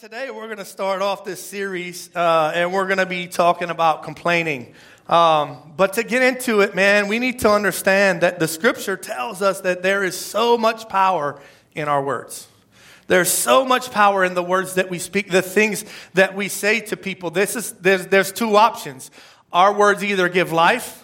Today we're going to start off this series, and we're going to be talking about complaining. But to get into it, man, we need to understand that the Scripture tells us that there is so much power in our words. There's so much power in the words that we speak, the things that we say to people. There's two options. Our words either give life.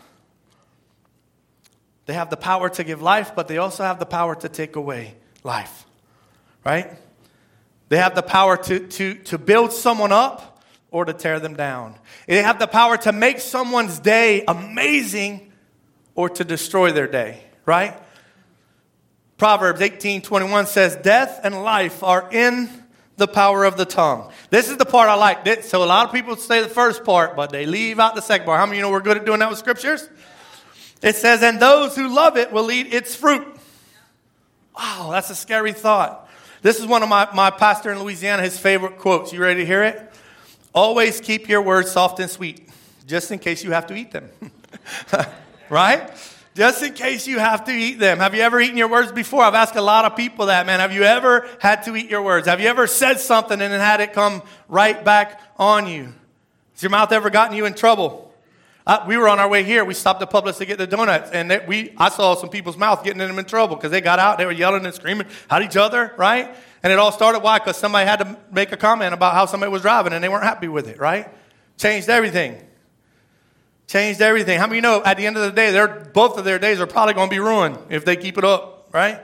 They have the power to give life, but they also have the power to take away life, right? They have the power to build someone up or to tear them down. They have the power to make someone's day amazing or to destroy their day, right? Proverbs 18:21 says, death and life are in the power of the tongue. This is the part I like. So a lot of people say the first part, but they leave out the second part. How many of you know we're good at doing that with scriptures? It says, and those who love it will eat its fruit. Wow, that's a scary thought. This is one of my pastor in Louisiana, his favorite quotes. You ready to hear it? Always keep your words soft and sweet, just in case you have to eat them. Right? Just in case you have to eat them. Have you ever eaten your words before? I've asked a lot of people that, man. Have you ever had to eat your words? Have you ever said something and then had it come right back on you? Has your mouth ever gotten you in trouble? We were on our way here. We stopped at Publix to get the donuts, and I saw some people's mouth getting them in trouble because they got out. They were yelling and screaming at each other, right? And it all started, why? Because somebody had to make a comment about how somebody was driving, and they weren't happy with it, right? Changed everything. Changed everything. How many of you know at the end of the day, both of their days are probably going to be ruined if they keep it up, right?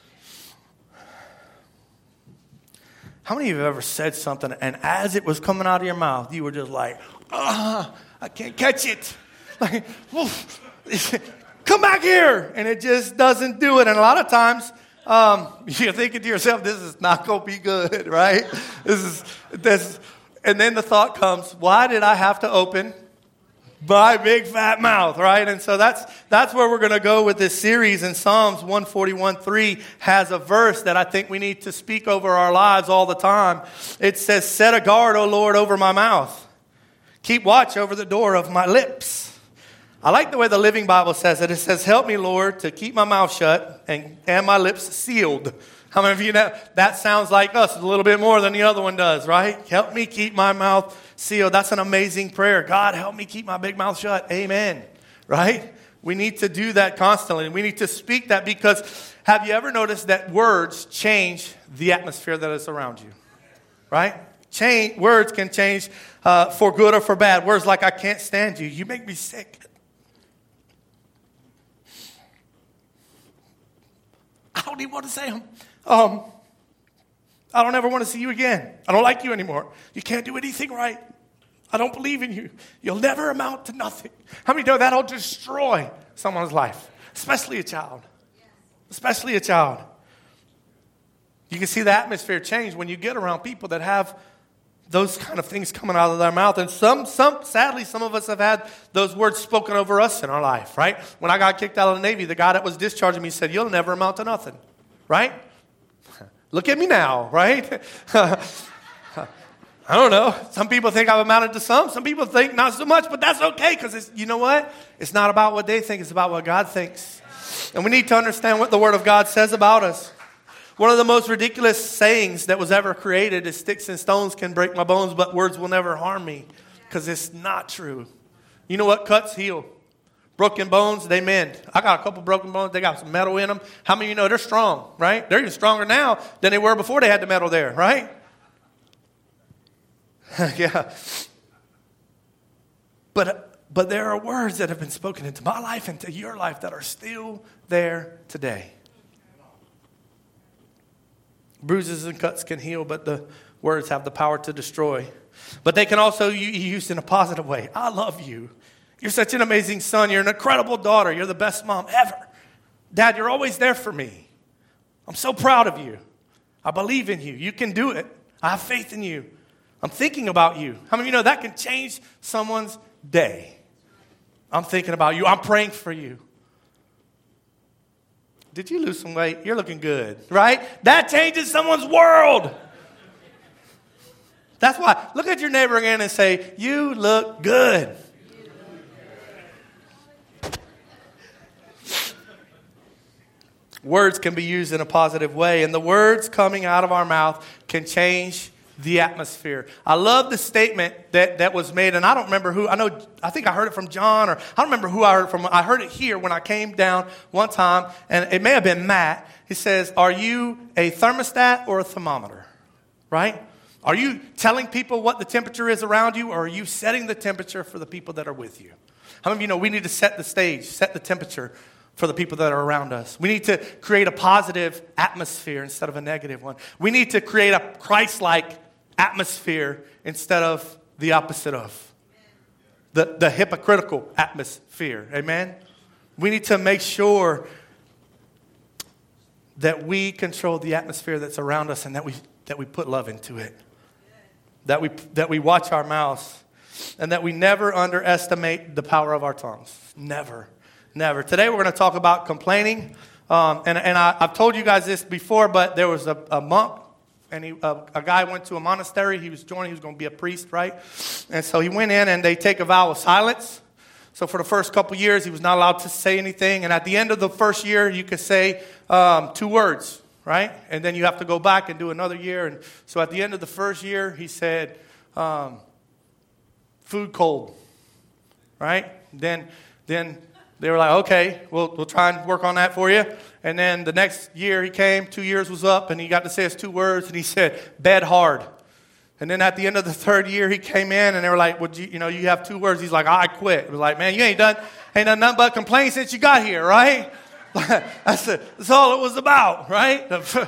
How many of you have ever said something, and as it was coming out of your mouth, you were just like, I can't catch it. Like, come back here. And it just doesn't do it. And a lot of times, you're thinking to yourself, this is not going to be good, right? This. And then the thought comes, why did I have to open my big fat mouth, right? And so that's where we're going to go with this series. And Psalms 141:3 has a verse that I think we need to speak over our lives all the time. It says, set a guard, O Lord, over my mouth. Keep watch over the door of my lips. I like the way the Living Bible says it. It says, help me, Lord, to keep my mouth shut and my lips sealed. How many of you know that sounds like us a little bit more than the other one does, right? Help me keep my mouth sealed. That's an amazing prayer. God, help me keep my big mouth shut. Amen. Right? We need to do that constantly. We need to speak that because have you ever noticed that words change the atmosphere that is around you? Right? Words can change for good or for bad. Words like, I can't stand you. You make me sick. I don't even want to say them. I don't ever want to see you again. I don't like you anymore. You can't do anything right. I don't believe in you. You'll never amount to nothing. How many know that'll destroy someone's life? Especially a child. Especially a child. You can see the atmosphere change when you get around people that have those kind of things coming out of their mouth. And sadly, some of us have had those words spoken over us in our life, right? When I got kicked out of the Navy, the guy that was discharging me said, you'll never amount to nothing, right? Look at me now, right? I don't know. Some people think I've amounted to some. Some people think not so much, but that's okay because you know what? It's not about what they think. It's about what God thinks. And we need to understand what the Word of God says about us. One of the most ridiculous sayings that was ever created is sticks and stones can break my bones, but words will never harm me, because it's not true. You know what? Cuts heal. Broken bones, they mend. I got a couple broken bones. They got some metal in them. How many of you know they're strong, right? They're even stronger now than they were before they had the metal there, right? Yeah. But there are words that have been spoken into my life and to your life that are still there today. Bruises and cuts can heal, but the words have the power to destroy. But they can also be used in a positive way. I love you. You're such an amazing son. You're an incredible daughter. You're the best mom ever. Dad, you're always there for me. I'm so proud of you. I believe in you. You can do it. I have faith in you. I'm thinking about you. How many of you know that can change someone's day? I'm thinking about you. I'm praying for you. Did you lose some weight? You're looking good, right? That changes someone's world. That's why. Look at your neighbor again and say, you look good. Words can be used in a positive way, and the words coming out of our mouth can change the atmosphere. I love the statement that was made, and I don't remember who. I think I heard it from John, or I don't remember who I heard it from. I heard it here when I came down one time, and it may have been Matt. He says, are you a thermostat or a thermometer? Right? Are you telling people what the temperature is around you, or are you setting the temperature for the people that are with you? How many of you know we need to set the stage, set the temperature for the people that are around us? We need to create a positive atmosphere instead of a negative one. We need to create a Christ-like atmosphere instead of the opposite of the hypocritical atmosphere. Amen? We need to make sure that we control the atmosphere that's around us and that we put love into it. That we watch our mouths and that we never underestimate the power of our tongues. Never. Never. Today we're going to talk about complaining. I've told you guys this before, but there was a monk, and a guy went to a monastery. He was going to be a priest, right? And so he went in, and they take a vow of silence. So for the first couple years, he was not allowed to say anything. And at the end of the first year, you could say 2 words, right? And then you have to go back and do another year. And so at the end of the first year, he said, food cold, right? Then they were like, okay, we'll try and work on that for you. And then the next year he came, 2 years was up, and he got to say his 2 words, and he said, bed hard. And then at the end of the 3rd year, he came in, and they were like, well, you have 2 words. He's like, I quit. It was like, man, you ain't done nothing but complain since you got here, right? That's all it was about, right?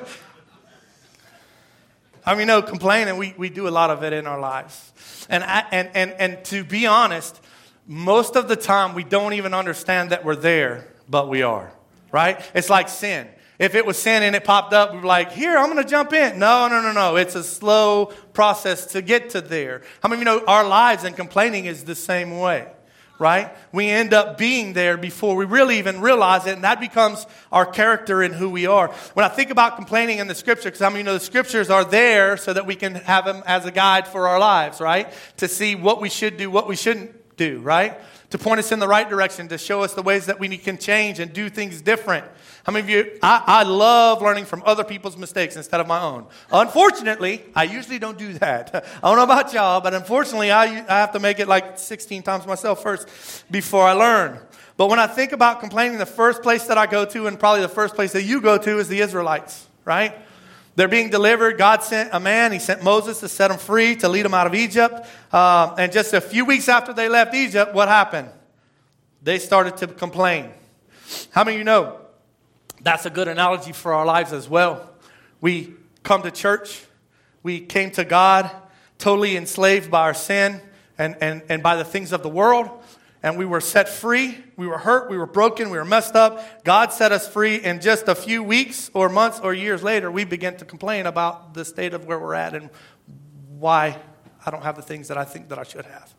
I mean, no, complaining, we do a lot of it in our lives. And to be honest, most of the time we don't even understand that we're there, but we are, right? It's like sin. If it was sin and it popped up, we were like, here, I'm going to jump in. No. It's a slow process to get to there. How many of you know our lives and complaining is the same way, right? We end up being there before we really even realize it, and that becomes our character and who we are. When I think about complaining in the Scripture, because how many of you know the Scriptures are there so that we can have them as a guide for our lives, right? To see what we should do, what we shouldn't do, right? To point us in the right direction, to show us the ways that we can change and do things different. How many of you, I love learning from other people's mistakes instead of my own. Unfortunately, I usually don't do that. I don't know about y'all, but unfortunately, I have to make it like 16 times myself first before I learn. But when I think about complaining, the first place that I go to, and probably the first place that you go to, is the Israelites, right? They're being delivered. God sent a man. He sent Moses to set them free, to lead them out of Egypt. And just a few weeks after they left Egypt, what happened? They started to complain. How many of you know that's a good analogy for our lives as well? We come to church. We came to God totally enslaved by our sin and by the things of the world. And we were set free. We were hurt. We were broken. We were messed up. God set us free. And just a few weeks or months or years later, we began to complain about the state of where we're at and why I don't have the things that I think that I should have.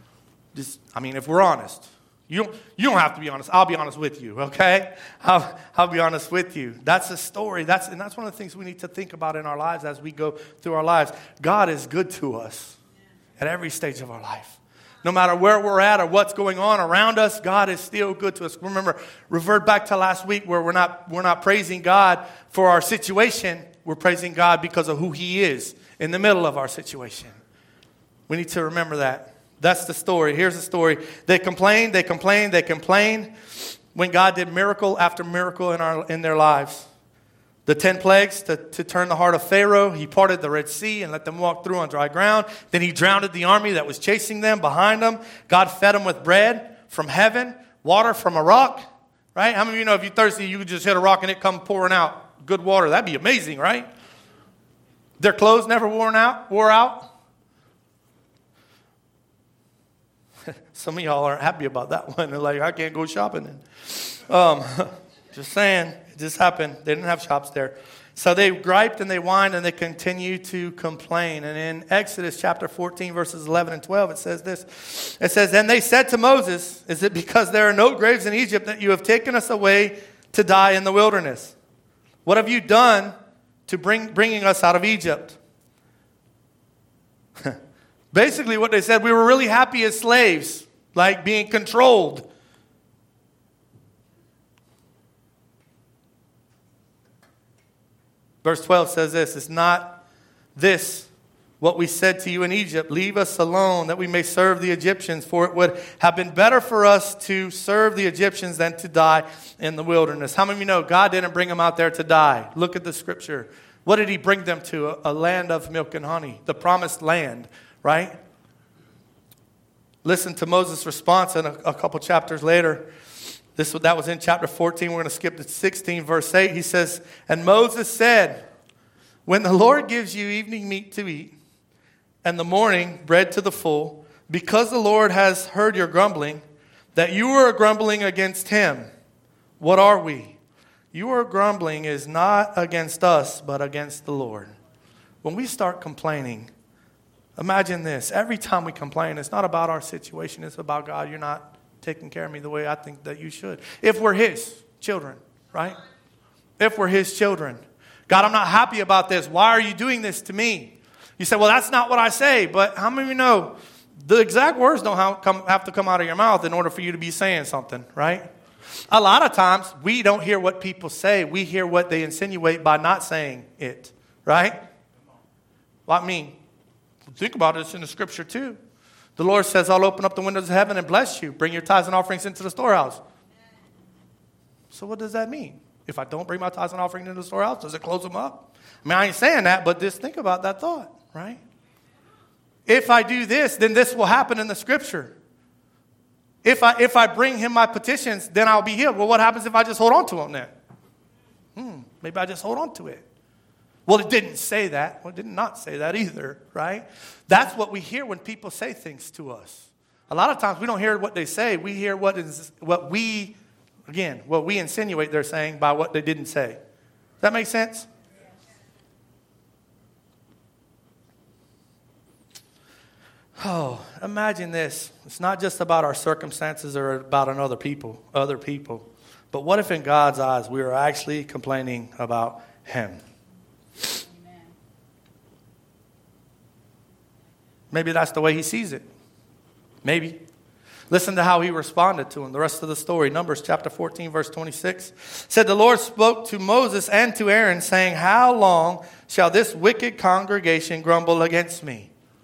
If we're honest. You don't have to be honest. I'll be honest with you, okay? I'll be honest with you. That's a story. That's one of the things we need to think about in our lives as we go through our lives. God is good to us at every stage of our life. No matter where we're at or what's going on around us, God is still good to us. Remember, revert back to last week where we're not praising God for our situation. We're praising God because of who He is in the middle of our situation. We need to remember that. That's the story. Here's the story. They complained. When God did miracle after miracle in their lives. The 10 plagues to turn the heart of Pharaoh. He parted the Red Sea and let them walk through on dry ground. Then He drowned the army that was chasing them behind them. God fed them with bread from heaven, water from a rock. Right? How many of you know if you're thirsty, you could just hit a rock and it come pouring out good water? That'd be amazing, right? Their clothes never wore out. Some of y'all aren't happy about that one. They're like, I can't go shopping then. Just saying, it just happened. They didn't have shops there. So they griped and they whined and they continued to complain. And in Exodus chapter 14, verses 11 and 12, it says this. It says, then they said to Moses, is it because there are no graves in Egypt that you have taken us away to die in the wilderness? What have you done to bringing us out of Egypt? Basically what they said, we were really happy as slaves, like being controlled. Verse 12 says this, it's not this what we said to you in Egypt, leave us alone that we may serve the Egyptians, for it would have been better for us to serve the Egyptians than to die in the wilderness. How many of you know God didn't bring them out there to die? Look at the scripture. What did he bring them to? A land of milk and honey, the promised land, right? Listen to Moses' response in a couple chapters later. That was in chapter 14. We're going to skip to 16, verse 8. He says, and Moses said, when the Lord gives you evening meat to eat, and the morning bread to the full, because the Lord has heard your grumbling, that you are grumbling against him, what are we? Your grumbling is not against us, but against the Lord. When we start complaining, imagine this. Every time we complain, it's not about our situation. It's about, God, you're not taking care of me the way I think that you should. If we're his children, right? If we're his children. God, I'm not happy about this. Why are you doing this to me? You say, well, that's not what I say. But how many of you know the exact words don't have to come out of your mouth in order for you to be saying something, right? A lot of times, we don't hear what people say. We hear what they insinuate by not saying it, right? Well, I mean, think about it. It's in the scripture too. The Lord says, I'll open up the windows of heaven and bless you. Bring your tithes and offerings into the storehouse. So what does that mean? If I don't bring my tithes and offerings into the storehouse, does it close them up? I mean, I ain't saying that, but just think about that thought, right? If I do this, then this will happen in the scripture. If I bring him my petitions, then I'll be healed. Well, what happens if I just hold on to them then? Maybe I just hold on to it. Well, it didn't say that. Well, it did not say that either, right? That's what we hear when people say things to us. A lot of times we don't hear what they say. We hear what we insinuate they're saying by what they didn't say. Does that make sense? Oh, imagine this. It's not just about our circumstances or about other people. But what if in God's eyes we are actually complaining about him? Amen. Maybe that's the way he sees it. Maybe. Listen to how he responded to him. The rest of the story. Numbers chapter 14, verse 26. Said, the Lord spoke to Moses and to Aaron, saying, how long shall this wicked congregation grumble against me?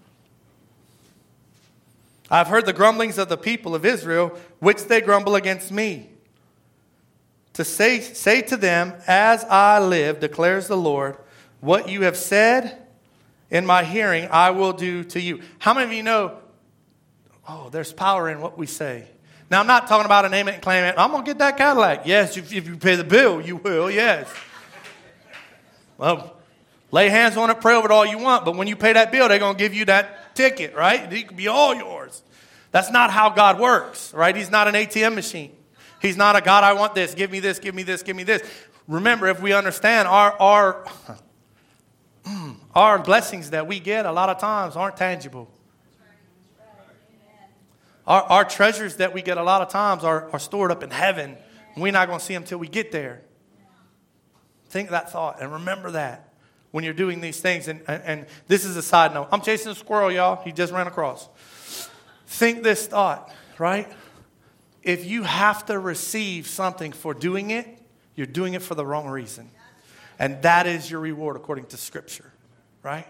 I've heard the grumblings of the people of Israel, which they grumble against me. To say to them, as I live, declares the Lord, what you have said in my hearing, I will do to you. How many of you know, there's power in what we say? Now, I'm not talking about a name it and claim it. I'm going to get that Cadillac. Yes, if you pay the bill, you will, yes. Well, lay hands on it, pray over it all you want, but when you pay that bill, they're going to give you that ticket, right? It could be all yours. That's not how God works, right? He's not an ATM machine. He's not a God, I want this, give me this, give me this, give me this. Remember, if we understand our blessings that we get a lot of times aren't tangible. Our treasures that we get a lot of times are stored up in heaven. And we're not going to see them until we get there. Think that thought and remember that when you're doing these things. And this is a side note. I'm chasing a squirrel, y'all. He just ran across. Think this thought, right? If you have to receive something for doing it, you're doing it for the wrong reason. And that is your reward according to Scripture, right?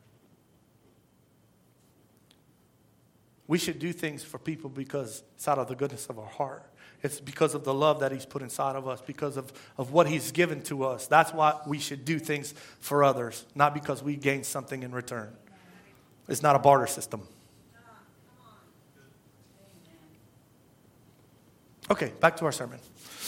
We should do things for people because it's out of the goodness of our heart. It's because of the love that he's put inside of us, because of what he's given to us. That's why we should do things for others, not because we gain something in return. It's not a barter system. Okay, back to our sermon.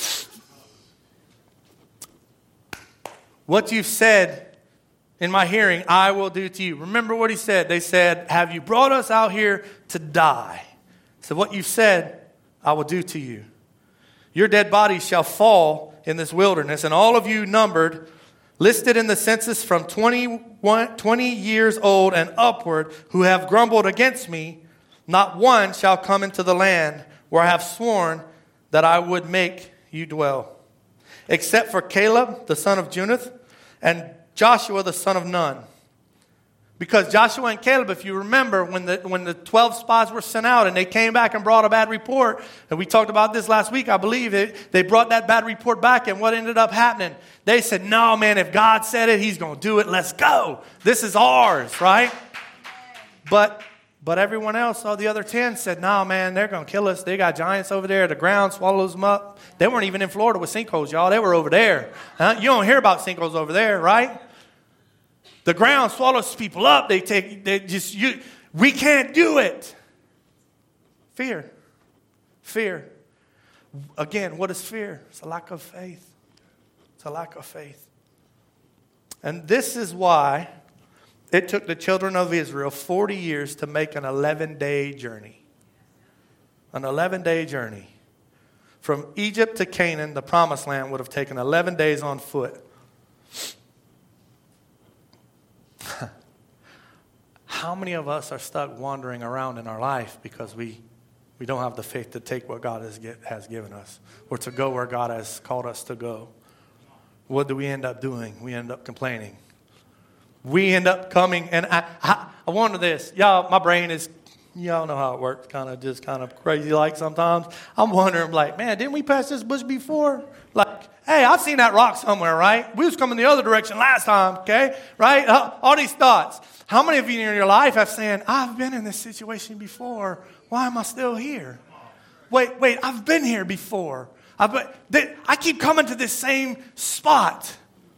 What you've said in my hearing, I will do to you. Remember what he said. They said, have you brought us out here to die? So what you've said, I will do to you. Your dead bodies shall fall in this wilderness, and all of you numbered, listed in the census from 20 years old and upward, who have grumbled against me, not one shall come into the land where I have sworn that I would make you dwell, except for Caleb, the son of Jephunneh, and Joshua, the son of Nun. Because Joshua and Caleb, if you remember, when the 12 spies were sent out and they came back and brought a bad report, and we talked about this last week, I believe, they brought that bad report back, and what ended up happening? They said, no, man, if God said it, he's going to do it. Let's go. This is ours, right? But everyone else, all the other 10 said, no, man, they're going to kill us. They got giants over there. The ground swallows them up. They weren't even in Florida with sinkholes, y'all. They were over there. You don't hear about sinkholes over there, right? The ground swallows people up. We can't do it. Fear. Fear. Again, what is fear? It's a lack of faith. It's a lack of faith. And this is why it took the children of Israel 40 years to make an 11-day journey. An 11-day journey. From Egypt to Canaan, the promised land would have taken 11 days on foot. How many of us are stuck wandering around in our life because we don't have the faith to take what God has given us or to go where God has called us to go? What do we end up doing? We end up complaining. We end up coming, and I wonder this. Y'all, my brain is, y'all know how it works, kind of crazy like sometimes. I'm wondering, like, man, didn't we pass this bush before? Like, hey, I've seen that rock somewhere, right? We was coming the other direction last time, okay? Right? All these thoughts. How many of you in your life have said, I've been in this situation before. Why am I still here? Wait, I've been here before. I keep coming to this same spot.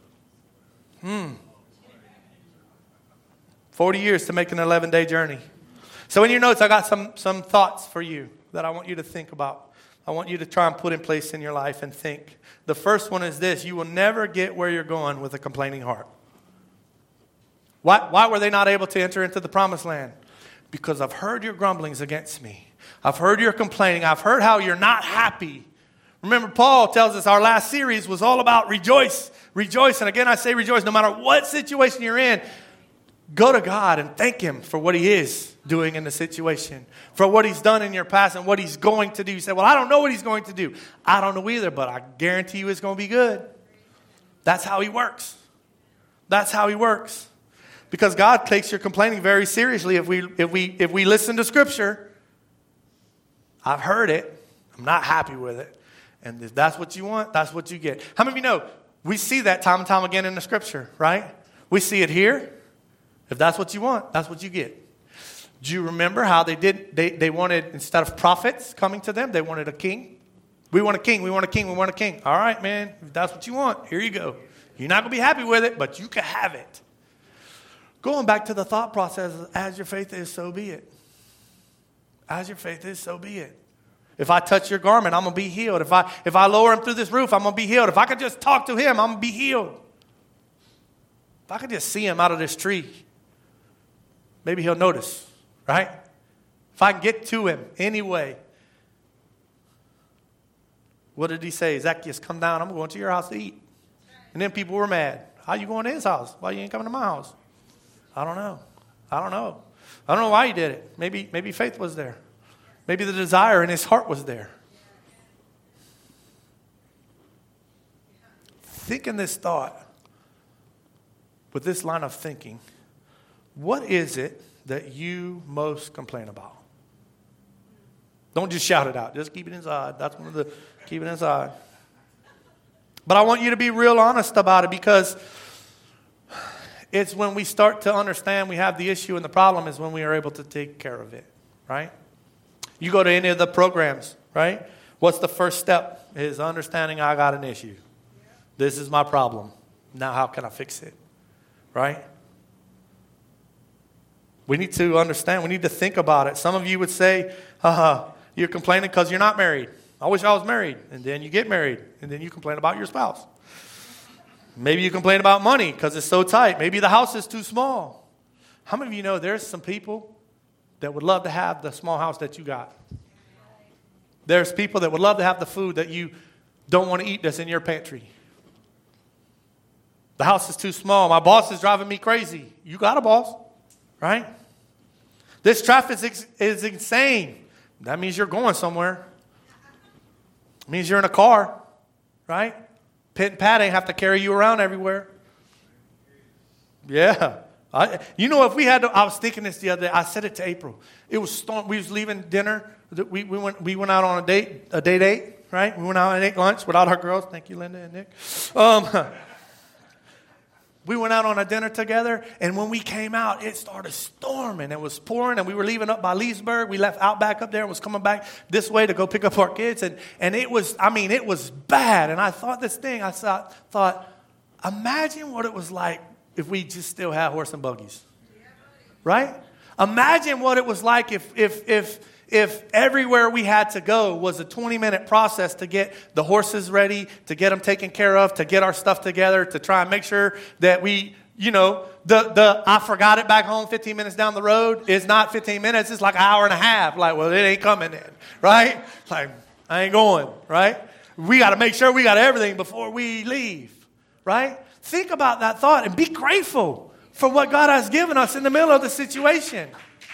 40 years to make an 11-day journey. So in your notes, I got some thoughts for you that I want you to think about. I want you to try and put in place in your life and think. The first one is this. You will never get where you're going with a complaining heart. Why were they not able to enter into the promised land? Because I've heard your grumblings against me. I've heard your complaining. I've heard how you're not happy. Remember, Paul tells us our last series was all about rejoice. Rejoice. And again, I say rejoice. No matter what situation you're in, go to God and thank Him for what He is doing in the situation, for what He's done in your past and what He's going to do. You say, well, I don't know what He's going to do. I don't know either, but I guarantee you it's going to be good. That's how He works. That's how He works. Because God takes your complaining very seriously. If we listen to Scripture, I've heard it. I'm not happy with it. And if that's what you want, that's what you get. How many of you know we see that time and time again in the Scripture, right? We see it here. If that's what you want, that's what you get. Do you remember how they wanted, instead of prophets coming to them, they wanted a king? We want a king, we want a king, we want a king. All right, man, if that's what you want, here you go. You're not going to be happy with it, but you can have it. Going back to the thought process, as your faith is, so be it. As your faith is, so be it. If I touch your garment, I'm going to be healed. If I lower him through this roof, I'm going to be healed. If I could just talk to him, I'm going to be healed. If I could just see him out of this tree, maybe he'll notice, right? If I can get to him anyway. What did he say? Zacchaeus, come down. I'm going to your house to eat. And then people were mad. How you going to his house? Why you ain't coming to my house? I don't know. I don't know why he did it. Maybe faith was there. Maybe the desire in his heart was there. Think in this thought, with this line of thinking, what is it that you most complain about? Don't just shout it out. Just keep it inside. That's one of the, keep it inside. But I want you to be real honest about it, because it's when we start to understand we have the issue and the problem is when we are able to take care of it, right? You go to any of the programs, right? What's the first step? Is understanding I got an issue. This is my problem. Now how can I fix it, right? We need to understand. We need to think about it. Some of you would say, you're complaining because you're not married. I wish I was married. And then you get married. And then you complain about your spouse. Maybe you complain about money because it's so tight. Maybe the house is too small. How many of you know there's some people that would love to have the small house that you got? There's people that would love to have the food that you don't want to eat that's in your pantry. The house is too small. My boss is driving me crazy. You got a boss, right? This traffic is insane. That means you're going somewhere. It means you're in a car, right? Pit and Pat ain't have to carry you around everywhere. Yeah. If we had to, I was thinking this the other day. I said it to April. It was storm. We was leaving dinner. We went out on a day date, right? We went out and ate lunch without our girls. Thank you, Linda and Nick. We went out on a dinner together, and when we came out, it started storming. It was pouring, and we were leaving up by Leesburg. We left Outback up there and was coming back this way to go pick up our kids. And it was bad. And I thought this thing, I thought, imagine what it was like if we just still had horse and buggies. Right? Imagine what it was like if everywhere we had to go was a 20-minute process to get the horses ready, to get them taken care of, to get our stuff together, to try and make sure that we, the I forgot it back home 15 minutes down the road is not 15 minutes. It's like an hour and a half. Like, well, it ain't coming then, right? Like, I ain't going, right? We got to make sure we got everything before we leave, right? Think about that thought and be grateful for what God has given us in the middle of the situation.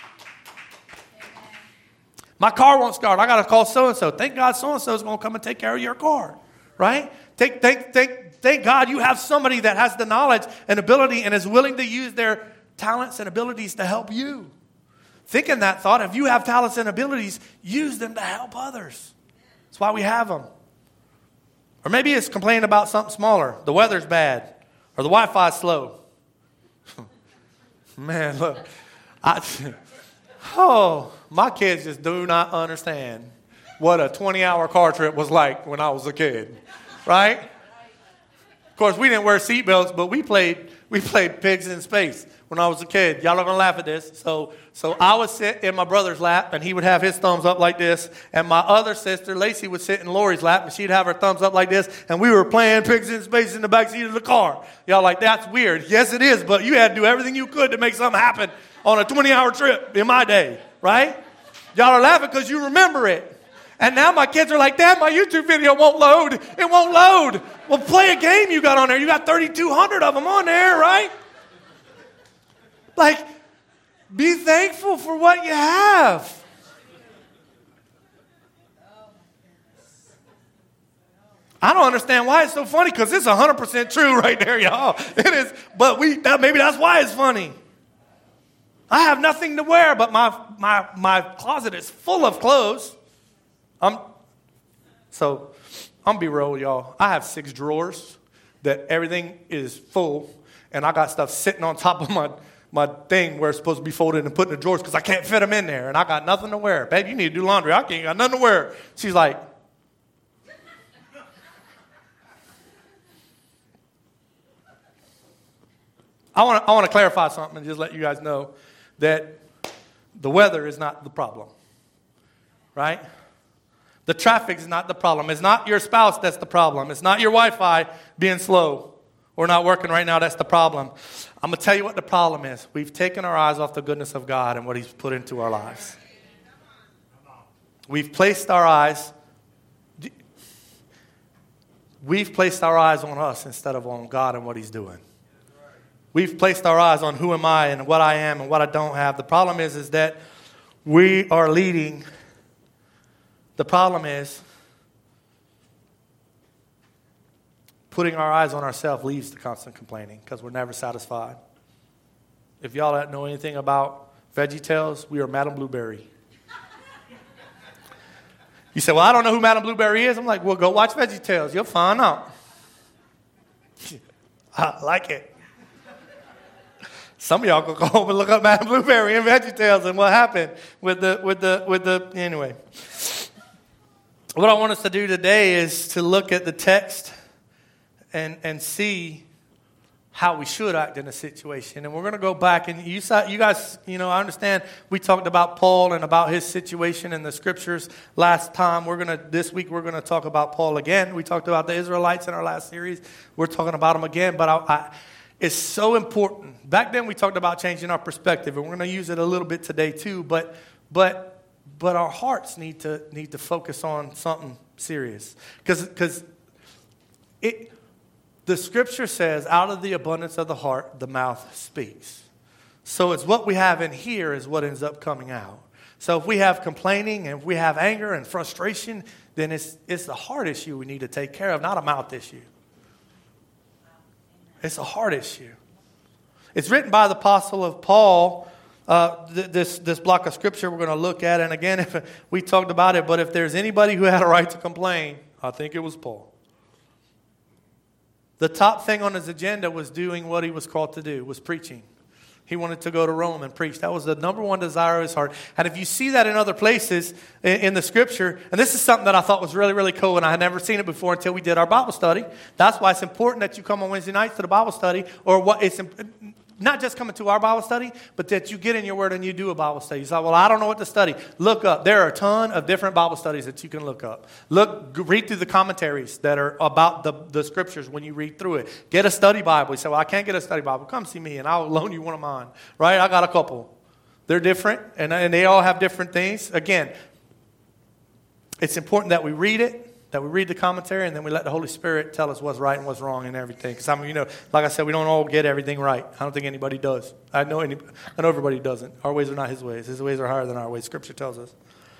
My car won't start. I got to call so-and-so. Thank God so-and-so is going to come and take care of your car, right? Thank God you have somebody that has the knowledge and ability and is willing to use their talents and abilities to help you. Think in that thought. If you have talents and abilities, use them to help others. That's why we have them. Or maybe it's complaining about something smaller. The weather's bad. Or the Wi-Fi's slow. Man, look. My kids just do not understand what a 20-hour car trip was like when I was a kid, right? Of course, we didn't wear seatbelts, but we played pigs in space when I was a kid. Y'all are going to laugh at this. So I would sit in my brother's lap, and he would have his thumbs up like this, and my other sister, Lacey, would sit in Lori's lap, and she'd have her thumbs up like this, and we were playing pigs in space in the backseat of the car. Y'all like, that's weird. Yes, it is, but you had to do everything you could to make something happen on a 20-hour trip in my day. Right? Y'all are laughing because you remember it. And now my kids are like, Dad, my YouTube video won't load. It won't load. Well, play a game you got on there. You got 3,200 of them on there, right? Like, be thankful for what you have. I don't understand why it's so funny because it's 100% true right there, y'all. It is, but maybe that's why it's funny. I have nothing to wear, but my closet is full of clothes. I'm be real, y'all. I have 6 drawers that everything is full, and I got stuff sitting on top of my thing where it's supposed to be folded and put in the drawers because I can't fit them in there, and I got nothing to wear. Babe, you need to do laundry. I ain't got nothing to wear. She's like, I want to clarify something and just let you guys know that the weather is not the problem, right? The traffic is not the problem. It's not your spouse that's the problem. It's not your Wi-Fi being slow or not working right now that's the problem. I'm going to tell you what the problem is. We've taken our eyes off the goodness of God and what He's put into our lives. We've placed our eyes on us instead of on God and what He's doing. We've placed our eyes on who am I and what I am and what I don't have. The problem is that we are leading. The problem is putting our eyes on ourselves leads to constant complaining because we're never satisfied. If y'all don't know anything about VeggieTales, we are Madame Blueberry. You say, well, I don't know who Madame Blueberry is. I'm like, well, go watch VeggieTales. You'll find out. I like it. Some of y'all go home and look up Madame Blueberry and VeggieTales and what happened with the anyway. What I want us to do today is to look at the text and see how we should act in a situation. And we're going to go back and you guys, I understand we talked about Paul and about his situation in the scriptures last time. This week we're going to talk about Paul again. We talked about the Israelites in our last series. We're talking about them again, but it's so important. Back then we talked about changing our perspective, and we're going to use it a little bit today too. But our hearts need to focus on something serious, because the scripture says, "Out of the abundance of the heart, the mouth speaks." So it's what we have in here is what ends up coming out. So if we have complaining and if we have anger and frustration, then it's a heart issue we need to take care of, not a mouth issue. It's a heart issue. It's written by the apostle of Paul, this block of scripture we're going to look at. And again, if we talked about it, but if there's anybody who had a right to complain, I think it was Paul. The top thing on his agenda was doing what he was called to do, was preaching. He wanted to go to Rome and preach. That was the number one desire of his heart. And if you see that in other places in the scripture, and this is something that I thought was really, really cool, and I had never seen it before until we did our Bible study. That's why it's important that you come on Wednesday nights to the Bible study, or what it's not just coming to our Bible study, but that you get in your word and you do a Bible study. You say, well, I don't know what to study. Look up. There are a ton of different Bible studies that you can look up. Read through the commentaries that are about the scriptures when you read through it. Get a study Bible. You say, well, I can't get a study Bible. Come see me and I'll loan you one of mine. Right? I got a couple. They're different and they all have different things. Again, it's important that we read it, that we read the commentary, and then we let the Holy Spirit tell us what's right and what's wrong and everything. Because like I said, we don't all get everything right. I don't think anybody does. I know everybody doesn't. Our ways are not His ways. His ways are higher than our ways. Scripture tells us.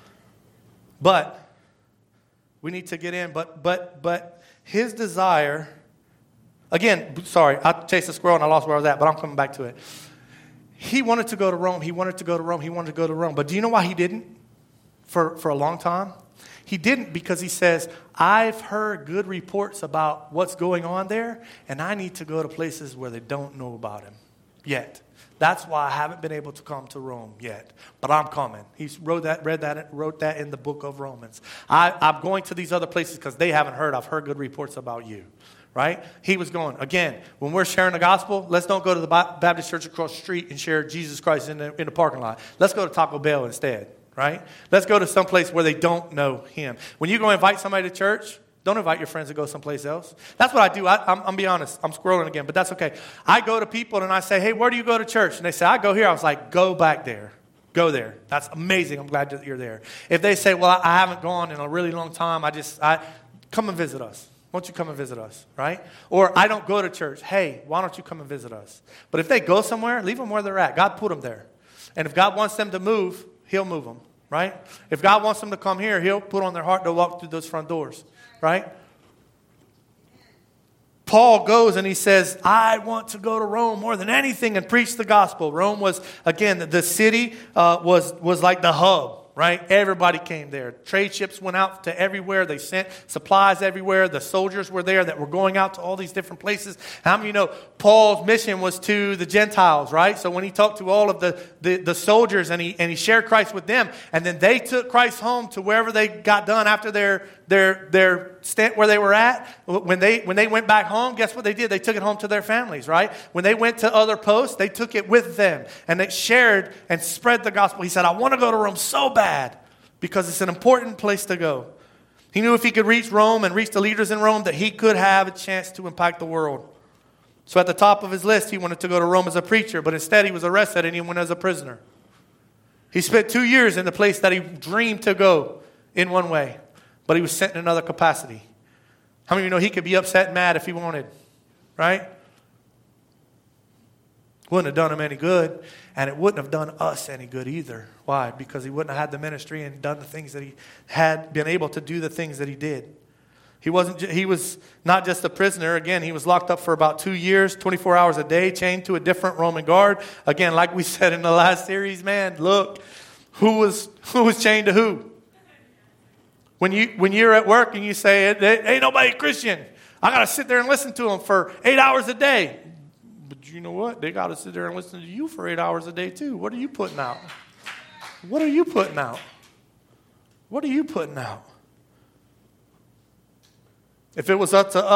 But we need to get in. But His desire. Again, sorry, I chased a squirrel and I lost where I was at, but I'm coming back to it. He wanted to go to Rome. He wanted to go to Rome. He wanted to go to Rome. But do you know why he didn't? For a long time. He didn't because he says, I've heard good reports about what's going on there, and I need to go to places where they don't know about him yet. That's why I haven't been able to come to Rome yet, but I'm coming. He wrote that in the book of Romans. I'm going to these other places because they haven't heard. I've heard good reports about you, right? He was going. Again, when we're sharing the gospel, let's don't go to the Baptist church across the street and share Jesus Christ in the parking lot. Let's go to Taco Bell instead. Right? Let's go to some place where they don't know Him. When you go invite somebody to church, don't invite your friends to go someplace else. That's what I do. I'm be honest. I'm scrolling again, but that's okay. I go to people and I say, hey, where do you go to church? And they say, I go here. I was like, go back there. Go there. That's amazing. I'm glad that you're there. If they say, well, I haven't gone in a really long time. I come and visit us. Why don't you come and visit us, right? Or I don't go to church. Hey, why don't you come and visit us? But if they go somewhere, leave them where they're at. God put them there. And if God wants them to move, He'll move them. Right? If God wants them to come here, He'll put on their heart to walk through those front doors. Right? Paul goes and he says, I want to go to Rome more than anything and preach the gospel. Rome was, again, the city was like the hub. Right? Everybody came there. Trade ships went out to everywhere. They sent supplies everywhere. The soldiers were there that were going out to all these different places. How many of you know Paul's mission was to the Gentiles, right? So when he talked to all of the soldiers and he shared Christ with them, and then they took Christ home to wherever they got done after their stint where they were at. When they went back home, guess what they did? They took it home to their families, right? When they went to other posts, they took it with them and they shared and spread the gospel. He said, I want to go to Rome so bad because it's an important place to go. He knew if he could reach Rome and reach the leaders in Rome that he could have a chance to impact the world. So at the top of his list, he wanted to go to Rome as a preacher, but instead he was arrested and he went as a prisoner. He spent 2 years in the place that he dreamed to go in one way, but he was sent in another capacity. How many of you know he could be upset and mad if he wanted, right? Wouldn't have done him any good, and it wouldn't have done us any good either. Why? Because he wouldn't have had the ministry and done the things that he had been able to do the things that he did. He was not just a prisoner. Again, he was locked up for about 2 years, 24 hours a day, chained to a different Roman guard. Again, like we said in the last series, man, look, who was chained to who? When you're at work and you say, ain't nobody Christian, I got to sit there and listen to them for 8 hours a day. But you know what? They got to sit there and listen to you for 8 hours a day too. What are you putting out? What are you putting out? What are you putting out? If it was up to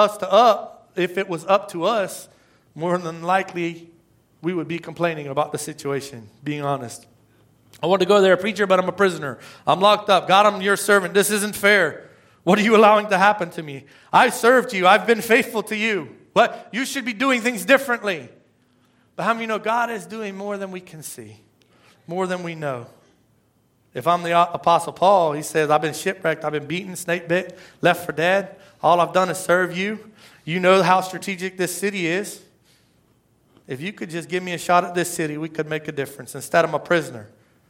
us, more than likely we would be complaining about the situation, being honest. I want to go there, preacher, but I'm a prisoner. I'm locked up. God, I'm your servant. This isn't fair. What are you allowing to happen to me? I served you. I've been faithful to you. But you should be doing things differently. But how many know God is doing more than we can see, more than we know? If I'm the Apostle Paul, he says, I've been shipwrecked, I've been beaten, snake bit, left for dead. All I've done is serve you. You know how strategic this city is. If you could just give me a shot at this city, we could make a difference. Instead, I'm a prisoner.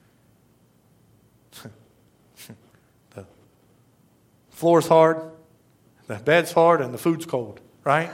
The floor's hard, the bed's hard, and the food's cold, right?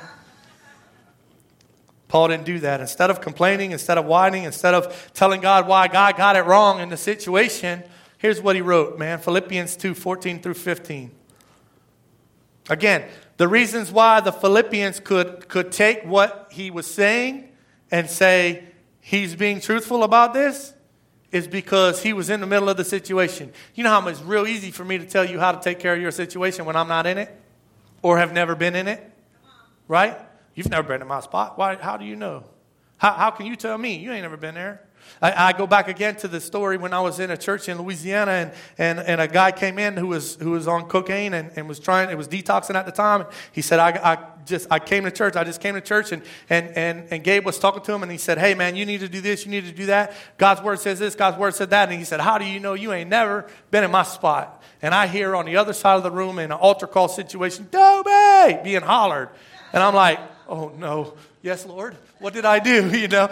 Paul didn't do that. Instead of complaining, instead of whining, instead of telling God why God got it wrong in the situation, here's what he wrote, man. Philippians 2:14 through 15. Again, The reasons why the Philippians could take what he was saying and say he's being truthful about this is because he was in the middle of the situation. You know how it's real easy for me to tell you how to take care of your situation when I'm not in it or have never been in it, right? You've never been in my spot. Why? How do you know? How can you tell me? You ain't never been there. I go back again to the story when I was in a church in Louisiana and a guy came in who was on cocaine and was detoxing at the time. He said, I came to church. I just came to church and Gabe was talking to him and he said, hey man, you need to do this, you need to do that. God's word says this, God's word said that. And he said, how do you know you ain't never been in my spot? And I hear on the other side of the room in an altar call situation, Toby, being hollered. And I'm like, oh no, yes, Lord, what did I do? You know,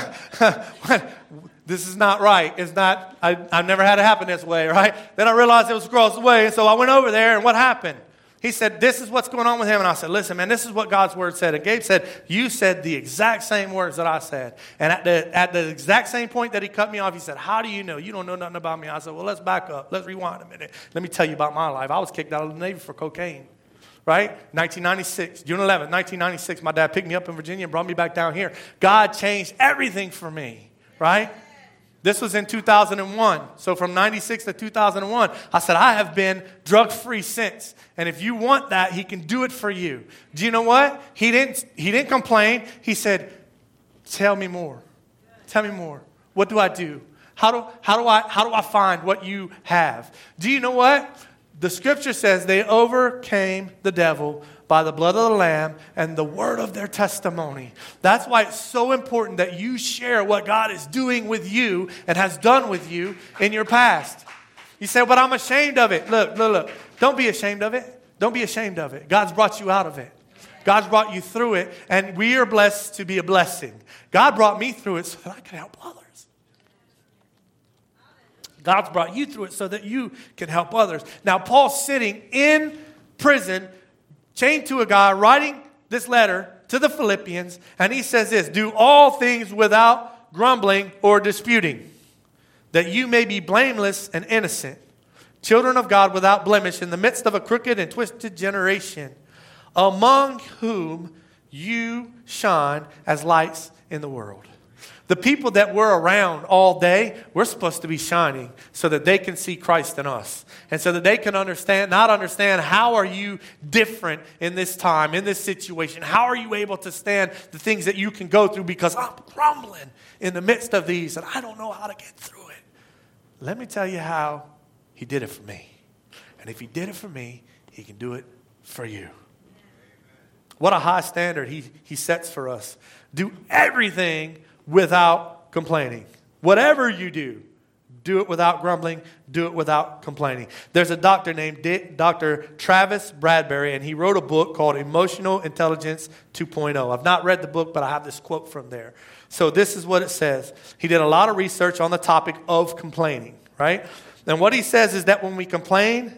this is not right. It's not, I've never had it happen this way, right? Then I realized it was across the way. And so I went over there and what happened? He said, this is what's going on with him. And I said, listen, man, this is what God's word said. And Gabe said, you said the exact same words that I said. And at the exact same point that he cut me off, he said, how do you know? You don't know nothing about me. I said, well, let's back up. Let's rewind a minute. Let me tell you about my life. I was kicked out of the Navy for cocaine. Right? 1996, June 11th, 1996, my dad picked me up in Virginia and brought me back down here. God changed everything for me, right? This was in 2001. So from 96 to 2001, I said, I have been drug-free since. And if you want that, he can do it for you. Do you know what? He didn't complain. He said, tell me more. Tell me more. What do I do? How do I find what you have? Do you know what? The scripture says they overcame the devil by the blood of the Lamb and the word of their testimony. That's why it's so important that you share what God is doing with you and has done with you in your past. You say, but I'm ashamed of it. Look. Don't be ashamed of it. Don't be ashamed of it. God's brought you out of it. God's brought you through it, and we are blessed to be a blessing. God brought me through it so that I can help others. God's brought you through it so that you can help others. Now, Paul's sitting in prison, chained to a guy, writing this letter to the Philippians, and he says this, do all things without grumbling or disputing, that you may be blameless and innocent, children of God without blemish in the midst of a crooked and twisted generation, among whom you shine as lights in the world. The people that we're around all day, we're supposed to be shining so that they can see Christ in us. And so that they can understand how are you different in this time, in this situation? How are you able to stand the things that you can go through? Because I'm crumbling in the midst of these and I don't know how to get through it. Let me tell you how he did it for me. And if he did it for me, he can do it for you. What a high standard he sets for us. Do everything without complaining. Whatever you do it without grumbling, do it without complaining. There's a doctor named Dr. Travis Bradberry, and he wrote a book called Emotional Intelligence 2.0. I've not read the book, but I have this quote from there. So this is what it says. He did a lot of research on the topic of complaining, right? And what he says is that when we complain,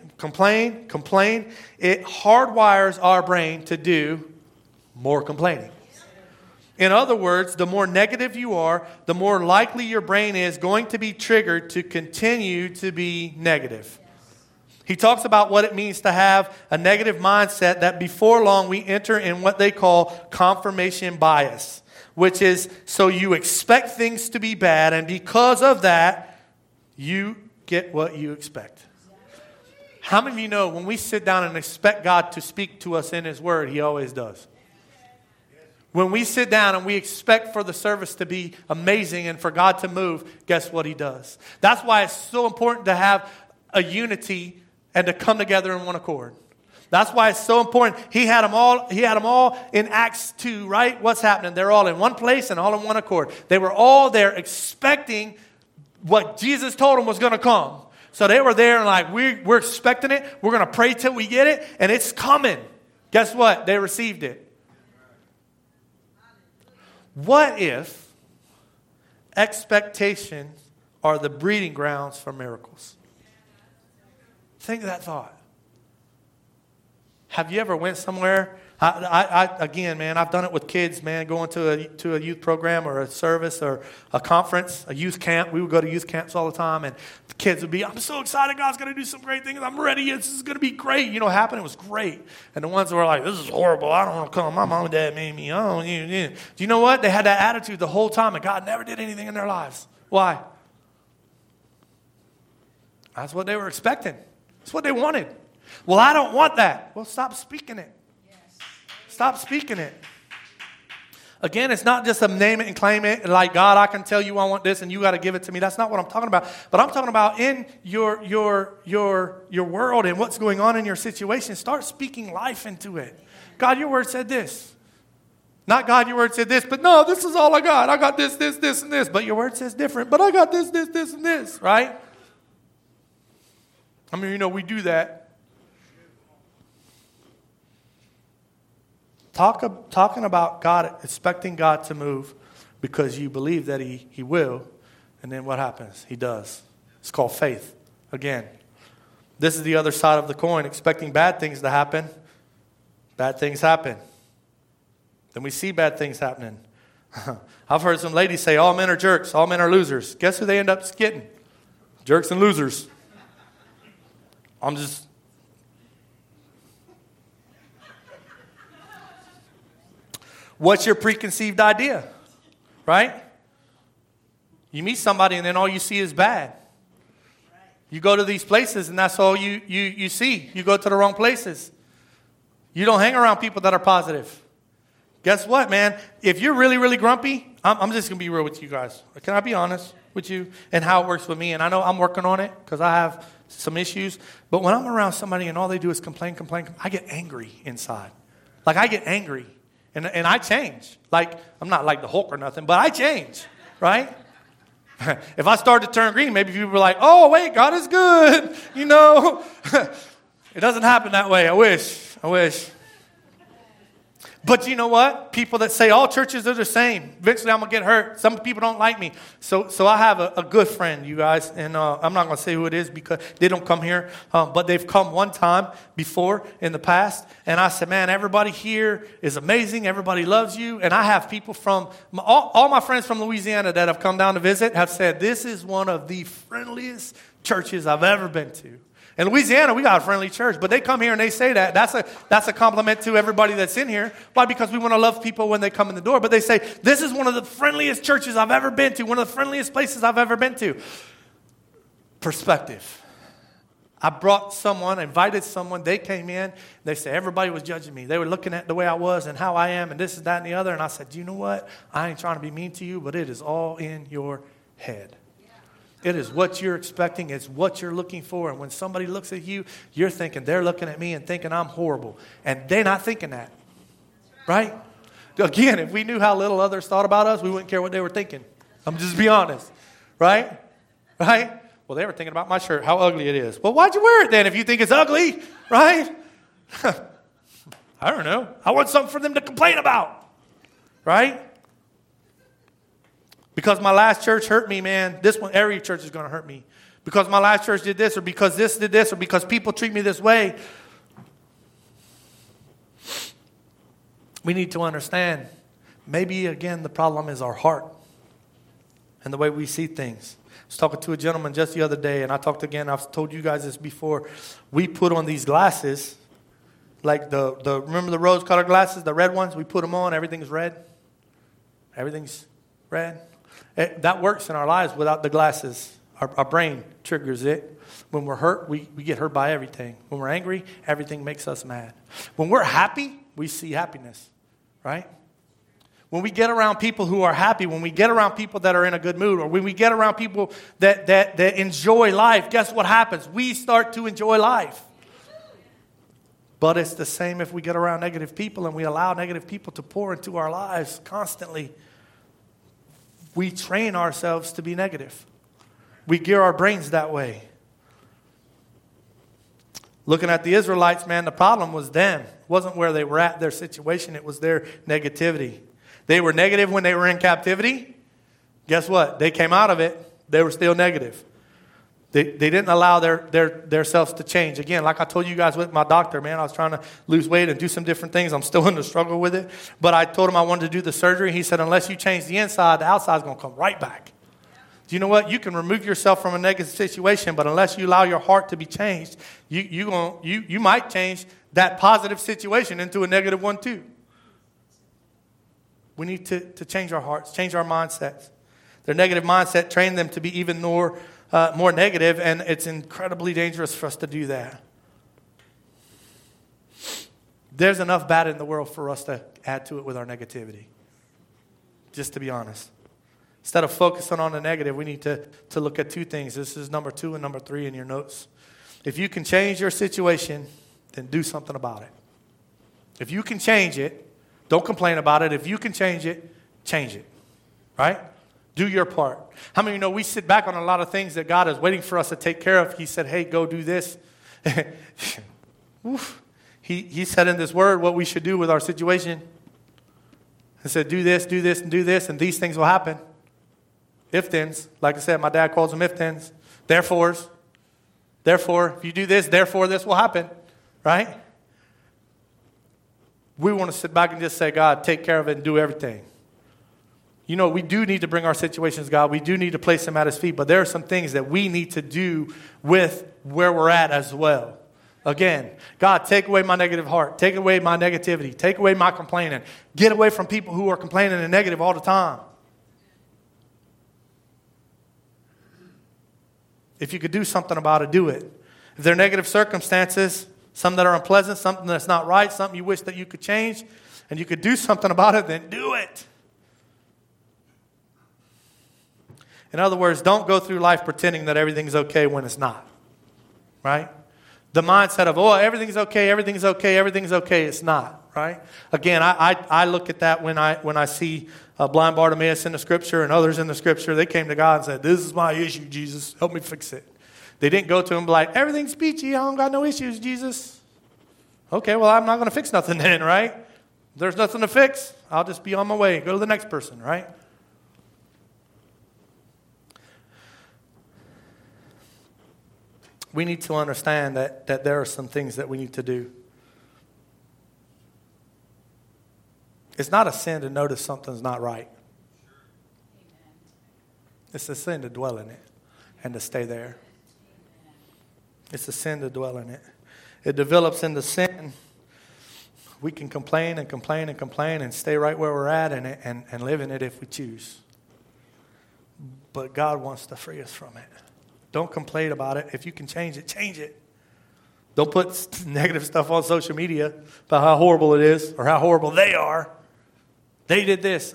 it hardwires our brain to do more complaining. In other words, the more negative you are, the more likely your brain is going to be triggered to continue to be negative. He talks about what it means to have a negative mindset, that before long we enter in what they call confirmation bias, which is so you expect things to be bad, and because of that, you get what you expect. How many of you know when we sit down and expect God to speak to us in His Word, He always does? When we sit down and we expect for the service to be amazing and for God to move, guess what He does? That's why it's so important to have a unity and to come together in one accord. That's why it's so important. He had them all in Acts 2, right? What's happening? They're all in one place and all in one accord. They were all there expecting what Jesus told them was going to come. So they were there and like, we're expecting it. We're going to pray till we get it. And it's coming. Guess what? They received it. What if expectations are the breeding grounds for miracles? Think of that thought. Have you ever went somewhere? Again, man, I've done it with kids, man, going to a youth program or a service or a conference, a youth camp. We would go to youth camps all the time, and the kids would be, I'm so excited, God's going to do some great things. I'm ready. This is going to be great. You know what happened? It was great. And the ones that were like, this is horrible. I don't want to come. My mom and dad made me. Do you know what? They had that attitude the whole time, and God never did anything in their lives. Why? That's what they were expecting. That's what they wanted. Well, I don't want that. Well, stop speaking it. Stop speaking it. Again, it's not just a name it and claim it. Like, God, I can tell you I want this and you got to give it to me. That's not what I'm talking about. But I'm talking about in your world and what's going on in your situation. Start speaking life into it. God, your word said this. Not God, your word said this. But no, this is all I got. I got this, and this. But your word says different. But I got this, and this. Right? I mean, we do that. Talking about God, expecting God to move because you believe that he will, and then what happens? He does. It's called faith. Again, this is the other side of the coin, expecting bad things to happen. Bad things happen. Then we see bad things happening. I've heard some ladies say, all men are jerks, all men are losers. Guess who they end up getting? Jerks and losers. What's your preconceived idea? Right? You meet somebody and then all you see is bad. You go to these places and that's all you see. You go to the wrong places. You don't hang around people that are positive. Guess what, man? If you're really, really grumpy, I'm just going to be real with you guys. Can I be honest with you and how it works with me? And I know I'm working on it because I have some issues. But when I'm around somebody and all they do is complain, I get angry inside. Like I get angry. And I change. Like, I'm not like the Hulk or nothing, but I change, right? If I start to turn green, maybe people are like, oh, wait, God is good. It doesn't happen that way. I wish. But you know what? People that say all churches are the same. Eventually I'm going to get hurt. Some people don't like me. So I have a good friend, you guys. And I'm not going to say who it is because they don't come here. But they've come one time before in the past. And I said, man, everybody here is amazing. Everybody loves you. And I have people from, all my friends from Louisiana that have come down to visit have said, this is one of the friendliest churches I've ever been to. In Louisiana, we got a friendly church, but they come here and they say that. That's a compliment to everybody that's in here. Why? Because we want to love people when they come in the door. But they say, this is one of the friendliest churches I've ever been to, one of the friendliest places I've ever been to. Perspective. I invited someone, they came in, they said, everybody was judging me. They were looking at the way I was and how I am and this and that and the other. And I said, do you know what? I ain't trying to be mean to you, but it is all in your head. It is what you're expecting. It's what you're looking for. And when somebody looks at you, you're thinking they're looking at me and thinking I'm horrible. And they're not thinking that. Right? Again, if we knew how little others thought about us, we wouldn't care what they were thinking. I'm just be honest. Right? Right? Well, they were thinking about my shirt, how ugly it is. Well, why'd you wear it then if you think it's ugly? Right? I don't know. I want something for them to complain about. Right? Because my last church hurt me, man. This one, every church is going to hurt me. Because my last church did this, or because this did this, or because people treat me this way. We need to understand, maybe, again, the problem is our heart and the way we see things. I was talking to a gentleman just the other day, and I've told you guys this before. We put on these glasses, like remember the rose-colored glasses, the red ones? We put them on, everything's red. Everything's red. That works in our lives without the glasses. Our brain triggers it. When we're hurt, we get hurt by everything. When we're angry, everything makes us mad. When we're happy, we see happiness, right? When we get around people who are happy, when we get around people that are in a good mood, or when we get around people that enjoy life, guess what happens? We start to enjoy life. But it's the same if we get around negative people and we allow negative people to pour into our lives constantly. We train ourselves to be negative. We gear our brains that way. Looking at the Israelites, man, the problem was them. It wasn't where they were at, their situation. It was their negativity. They were negative when they were in captivity. Guess what? They came out of it. They were still negative. They didn't allow their selves to change. Again, like I told you guys with my doctor, man, I was trying to lose weight and do some different things. I'm still in the struggle with it. But I told him I wanted to do the surgery. He said, unless you change the inside, the outside's going to come right back. Do you know what? You can remove yourself from a negative situation, but unless you allow your heart to be changed, you might change that positive situation into a negative one too. We need to change our hearts, change our mindsets. Their negative mindset trained them to be even more negative, and it's incredibly dangerous for us to do that. There's enough bad in the world for us to add to it with our negativity. Just to be honest. Instead of focusing on the negative, we need to look at two things. This is number 2 and number 3 in your notes. If you can change your situation, then do something about it. If you can change it, don't complain about it. If you can change it, change it. Right? Do your part. How many of you know we sit back on a lot of things that God is waiting for us to take care of? He said, hey, go do this. He said in this word what we should do with our situation. He said, do this, and do this, and these things will happen. If-thens. Like I said, my dad calls them if-thens. Therefores. Therefore, if you do this, therefore this will happen. Right? We want to sit back and just say, God, take care of it and do everything. You know, we do need to bring our situations, God. We do need to place them at His feet. But there are some things that we need to do with where we're at as well. Again, God, take away my negative heart. Take away my negativity. Take away my complaining. Get away from people who are complaining and negative all the time. If you could do something about it, do it. If there are negative circumstances, some that are unpleasant, something that's not right, something you wish that you could change, and you could do something about it, then do it. In other words, don't go through life pretending that everything's okay when it's not. Right? The mindset of, oh, everything's okay, everything's okay, everything's okay. It's not. Right? Again, I look at that when I see blind Bartimaeus in the Scripture and others in the Scripture. They came to God and said, this is my issue, Jesus. Help me fix it. They didn't go to Him like, everything's peachy. I don't got no issues, Jesus. Okay, well, I'm not going to fix nothing then, right? There's nothing to fix. I'll just be on my way. Go to the next person, right? We need to understand that there are some things that we need to do. It's not a sin to notice something's not right. It's a sin to dwell in it and to stay there. It's a sin to dwell in it. It develops into sin. We can complain and complain and complain and stay right where we're at and live in it if we choose. But God wants to free us from it. Don't complain about it. If you can change it, change it. Don't put negative stuff on social media about how horrible it is or how horrible they are. They did this.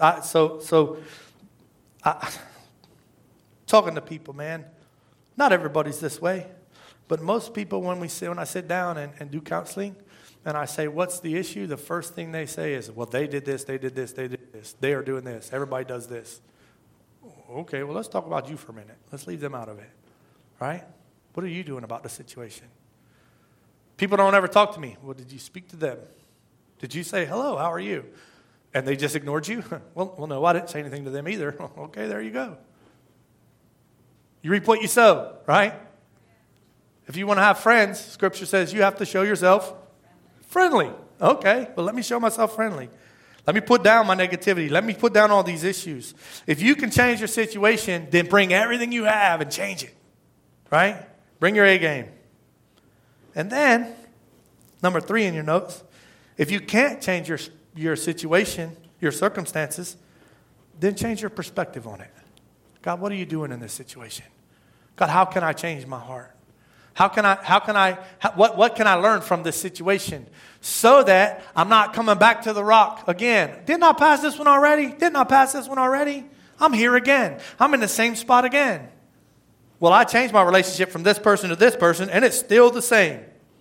Talking to people, man. Not everybody's this way. But most people, when I sit down and do counseling, and I say, what's the issue? The first thing they say is, well, they did this, they did this, they did this. They are doing this. Everybody does this. Okay, well, let's talk about you for a minute. Let's leave them out of it. Right? What are you doing about the situation? People don't ever talk to me. Well, did you speak to them? Did you say, hello, how are you? And they just ignored you? Well, no, I didn't say anything to them either. Okay, there you go. You reap what you sow, right? If you want to have friends, Scripture says you have to show yourself friendly. Okay, well, let me show myself friendly. Let me put down my negativity. Let me put down all these issues. If you can change your situation, then bring everything you have and change it. Right? Bring your A game. And then, number 3 in your notes, if you can't change your situation, your circumstances, then change your perspective on it. God, what are you doing in this situation? God, how can I change my heart? What can I learn from this situation so that I'm not coming back to the rock again? Didn't I pass this one already? I'm here again. I'm in the same spot again. Well, I changed my relationship from this person to this person, and it's still the same.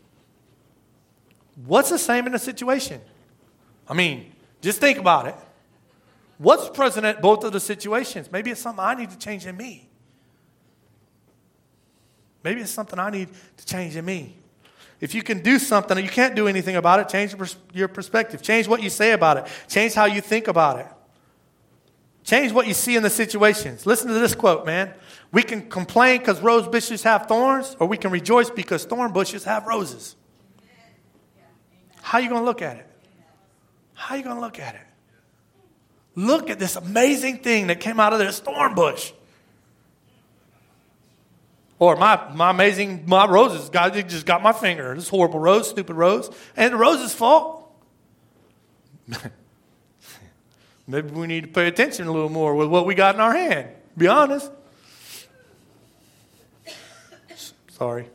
What's the same in the situation? I mean, just think about it. What's present at both of the situations? Maybe it's something I need to change in me. Maybe it's something I need to change in me. If you can do something and you can't do anything about it, change your perspective. Change what you say about it. Change how you think about it. Change what you see in the situations. Listen to this quote, man. We can complain because rose bushes have thorns, or we can rejoice because thorn bushes have roses. How are you going to look at it? How are you going to look at it? Look at this amazing thing that came out of this thorn bush. Or my roses, God just got my finger. This horrible rose, stupid rose. And the rose's fault. Maybe we need to pay attention a little more with what we got in our hand. Be honest. Sorry.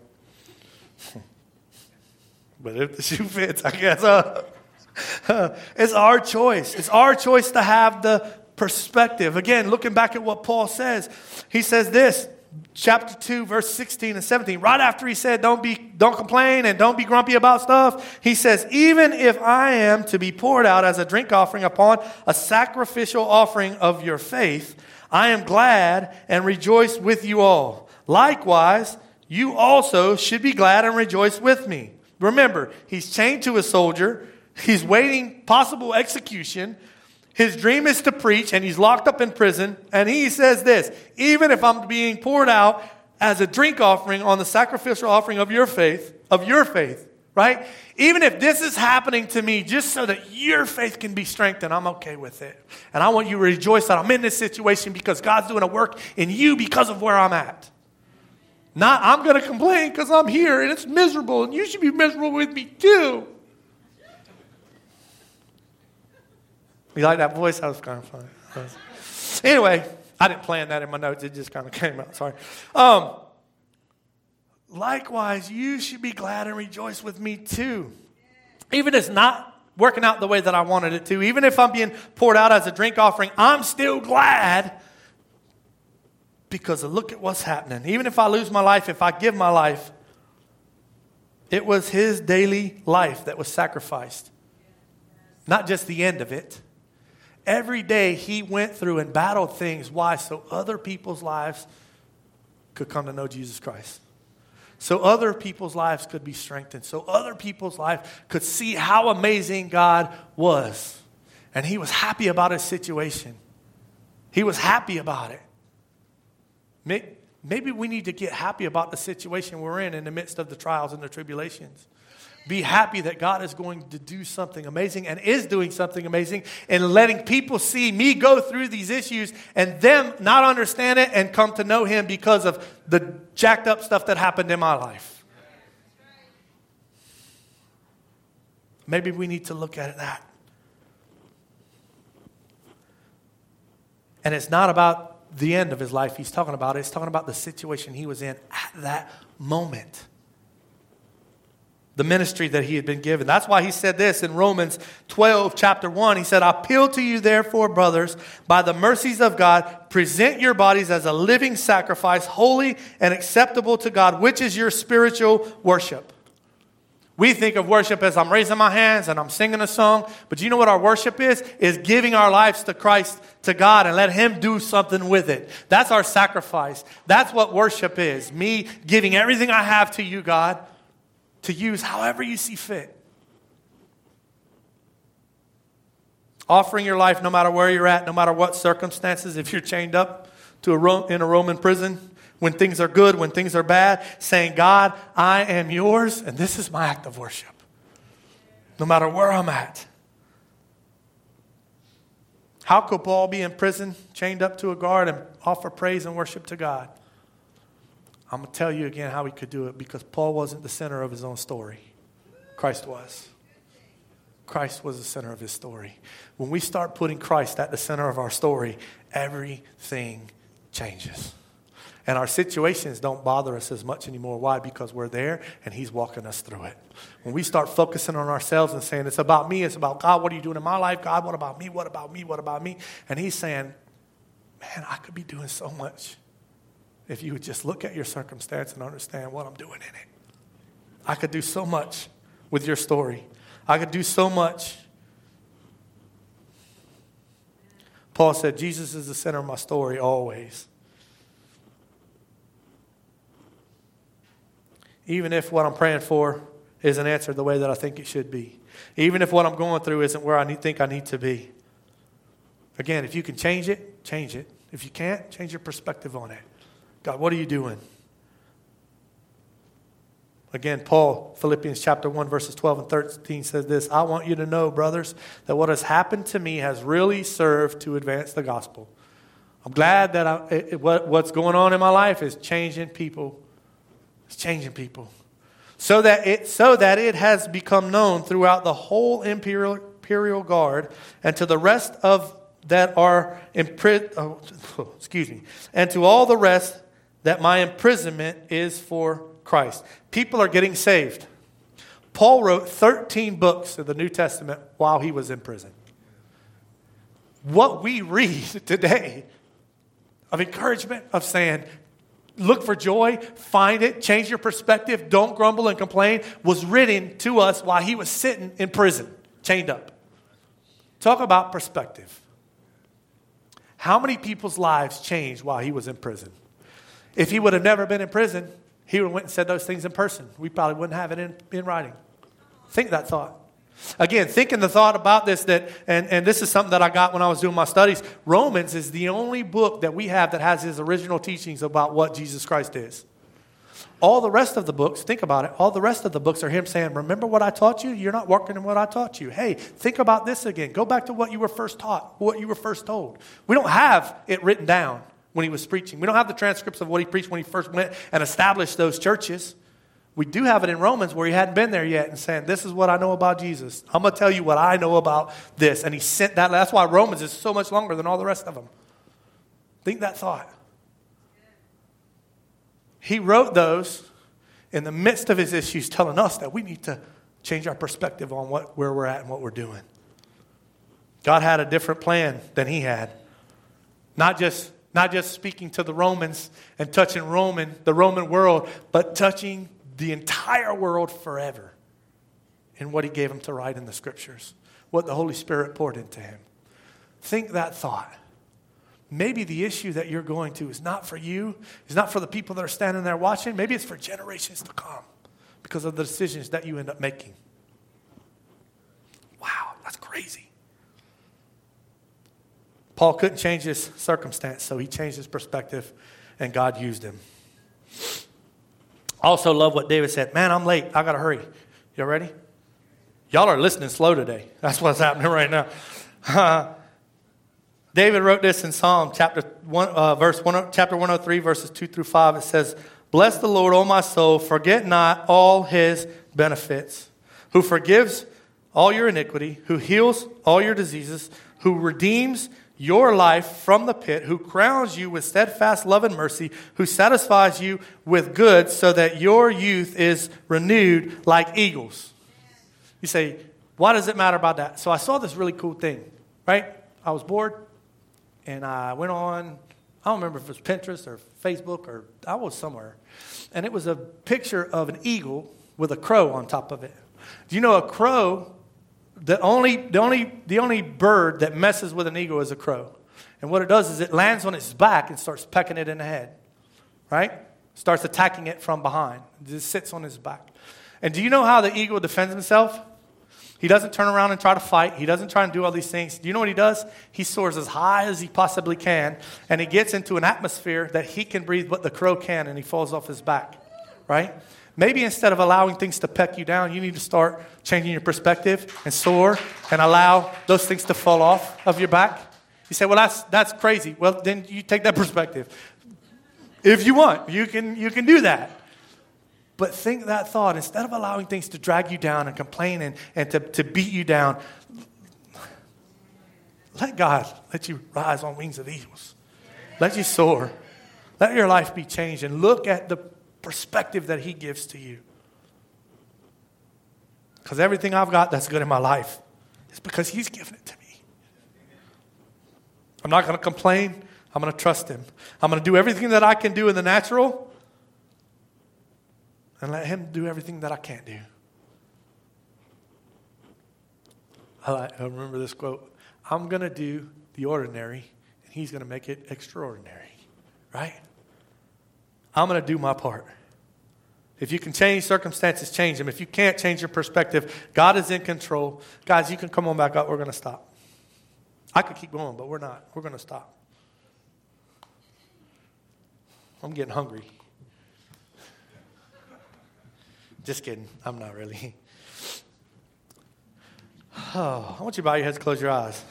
But if the shoe fits, I guess. It's our choice. It's our choice to have the perspective. Again, looking back at what Paul says. He says this, chapter 2, verse 16 and 17. Right after he said, don't complain and don't be grumpy about stuff. He says, even if I am to be poured out as a drink offering upon a sacrificial offering of your faith, I am glad and rejoice with you all. Likewise, you also should be glad and rejoice with me. Remember, he's chained to a soldier. He's waiting possible execution. His dream is to preach, and he's locked up in prison. And he says this, even if I'm being poured out as a drink offering on the sacrificial offering of your faith, right? Even if this is happening to me just so that your faith can be strengthened, I'm okay with it. And I want you to rejoice that I'm in this situation because God's doing a work in you because of where I'm at. Not, I'm going to complain because I'm here and it's miserable and you should be miserable with me too. You like that voice? That was kind of funny. Anyway, I didn't plan that in my notes. It just kind of came out. Sorry. Likewise, you should be glad and rejoice with me too. Even if it's not working out the way that I wanted it to, even if I'm being poured out as a drink offering, I'm still glad because look at what's happening. Even if I lose my life, if I give my life, it was his daily life that was sacrificed. Not just the end of it. Every day he went through and battled things. Why? So other people's lives could come to know Jesus Christ. So other people's lives could be strengthened. So other people's life could see how amazing God was. And he was happy about his situation. He was happy about it. Maybe we need to get happy about the situation we're in the midst of the trials and the tribulations. Be happy that God is going to do something amazing and is doing something amazing and letting people see me go through these issues and them not understand it and come to know him because of the jacked up stuff that happened in my life. Maybe we need to look at that. And it's not about the end of his life he's talking about. It's talking about the situation he was in at that moment. The ministry that he had been given. That's why he said this in Romans 12, chapter 1. He said, I appeal to you, therefore, brothers, by the mercies of God, present your bodies as a living sacrifice, holy and acceptable to God, which is your spiritual worship. We think of worship as I'm raising my hands and I'm singing a song. But you know what our worship is? Is giving our lives to Christ, to God, and let him do something with it. That's our sacrifice. That's what worship is. Me giving everything I have to you, God, to use however you see fit. Offering your life no matter where you're at, no matter what circumstances, if you're chained up to in a Roman prison, when things are good, when things are bad, saying, God, I am yours, and this is my act of worship. No matter where I'm at. How could Paul be in prison, chained up to a guard, and offer praise and worship to God? I'm going to tell you again how he could do it, because Paul wasn't the center of his own story. Christ was. Christ was the center of his story. When we start putting Christ at the center of our story, everything changes. And our situations don't bother us as much anymore. Why? Because we're there and he's walking us through it. When we start focusing on ourselves and saying, it's about me, it's about God, what are you doing in my life? God, what about me? What about me? What about me? And he's saying, man, I could be doing so much if you would just look at your circumstance and understand what I'm doing in it. I could do so much with your story. I could do so much. Paul said, Jesus is the center of my story always. Even if what I'm praying for isn't answered the way that I think it should be. Even if what I'm going through isn't where I think I need to be. Again, if you can change it, change it. If you can't, change your perspective on it. God, what are you doing? Again, Paul, Philippians chapter 1, verses 12 and 13 says this, I want you to know, brothers, that what has happened to me has really served to advance the gospel. I'm glad that what's going on in my life is changing people. It's changing people. So that it has become known throughout the whole imperial guard and to the rest of that are and to all the rest that my imprisonment is for Christ. People are getting saved. Paul wrote 13 books of the New Testament while he was in prison. What we read today of encouragement, of saying, look for joy, find it, change your perspective, don't grumble and complain, was written to us while he was sitting in prison, chained up. Talk about perspective. How many people's lives changed while he was in prison? If he would have never been in prison, he would have went and said those things in person. We probably wouldn't have it in writing. Think that thought. Again, thinking the thought about this, and this is something that I got when I was doing my studies. Romans is the only book that we have that has his original teachings about what Jesus Christ is. All the rest of the books, think about it, all the rest of the books are him saying, remember what I taught you? You're not working in what I taught you. Hey, think about this again. Go back to what you were first taught, what you were first told. We don't have it written down when he was preaching. We don't have the transcripts of what he preached when he first went and established those churches. We do have it in Romans where he hadn't been there yet and saying, this is what I know about Jesus. I'm going to tell you what I know about this. And he sent that. That's why Romans is so much longer than all the rest of them. Think that thought. He wrote those in the midst of his issues telling us that we need to change our perspective on where we're at and what we're doing. God had a different plan than he had. Not just speaking to the Romans and touching the Roman world, but touching the entire world forever in what he gave him to write in the scriptures, what the Holy Spirit poured into him. Think that thought. Maybe the issue that you're going to is not for you, is not for the people that are standing there watching. Maybe it's for generations to come because of the decisions that you end up making. Wow, that's crazy. Paul couldn't change his circumstance, so he changed his perspective, and God used him. I also love what David said. Man, I'm late. I got to hurry. Y'all ready? Y'all are listening slow today. That's what's happening right now. David wrote this in Psalm chapter 103, verses 2 through 5. It says, bless the Lord, O my soul, forget not all his benefits, who forgives all your iniquity, who heals all your diseases, who redeems your life from the pit, who crowns you with steadfast love and mercy, who satisfies you with good so that your youth is renewed like eagles. You say, why does it matter about that? So I saw this really cool thing, right? I was bored and I went on, I don't remember if it was Pinterest or Facebook or I was somewhere. And it was a picture of an eagle with a crow on top of it. Do you know a crow? The only bird that messes with an eagle is a crow. And what it does is it lands on its back and starts pecking it in the head. Right? Starts attacking it from behind. It just sits on its back. And do you know how the eagle defends himself? He doesn't turn around and try to fight. He doesn't try and do all these things. Do you know what he does? He soars as high as he possibly can. And he gets into an atmosphere that he can breathe what the crow can. And he falls off his back. Right? Maybe instead of allowing things to peck you down, you need to start changing your perspective and soar and allow those things to fall off of your back. You say, well, that's crazy. Well, then you take that perspective. If you want, you can do that. But think that thought. Instead of allowing things to drag you down and complain and to beat you down, let God let you rise on wings of eagles. Let you soar. Let your life be changed and look at the perspective that he gives to you. Because everything I've got that's good in my life is because he's given it to me. I'm not going to complain. I'm going to trust him. I'm going to do everything that I can do in the natural and let him do everything that I can't do. I remember this quote. I'm going to do the ordinary and he's going to make it extraordinary. Right? I'm going to do my part. If you can change circumstances, change them. If you can't change your perspective, God is in control. Guys, you can come on back up. We're going to stop. I could keep going, but we're not. We're going to stop. I'm getting hungry. Just kidding. I'm not really. Oh, I want you to bow your heads, close your eyes.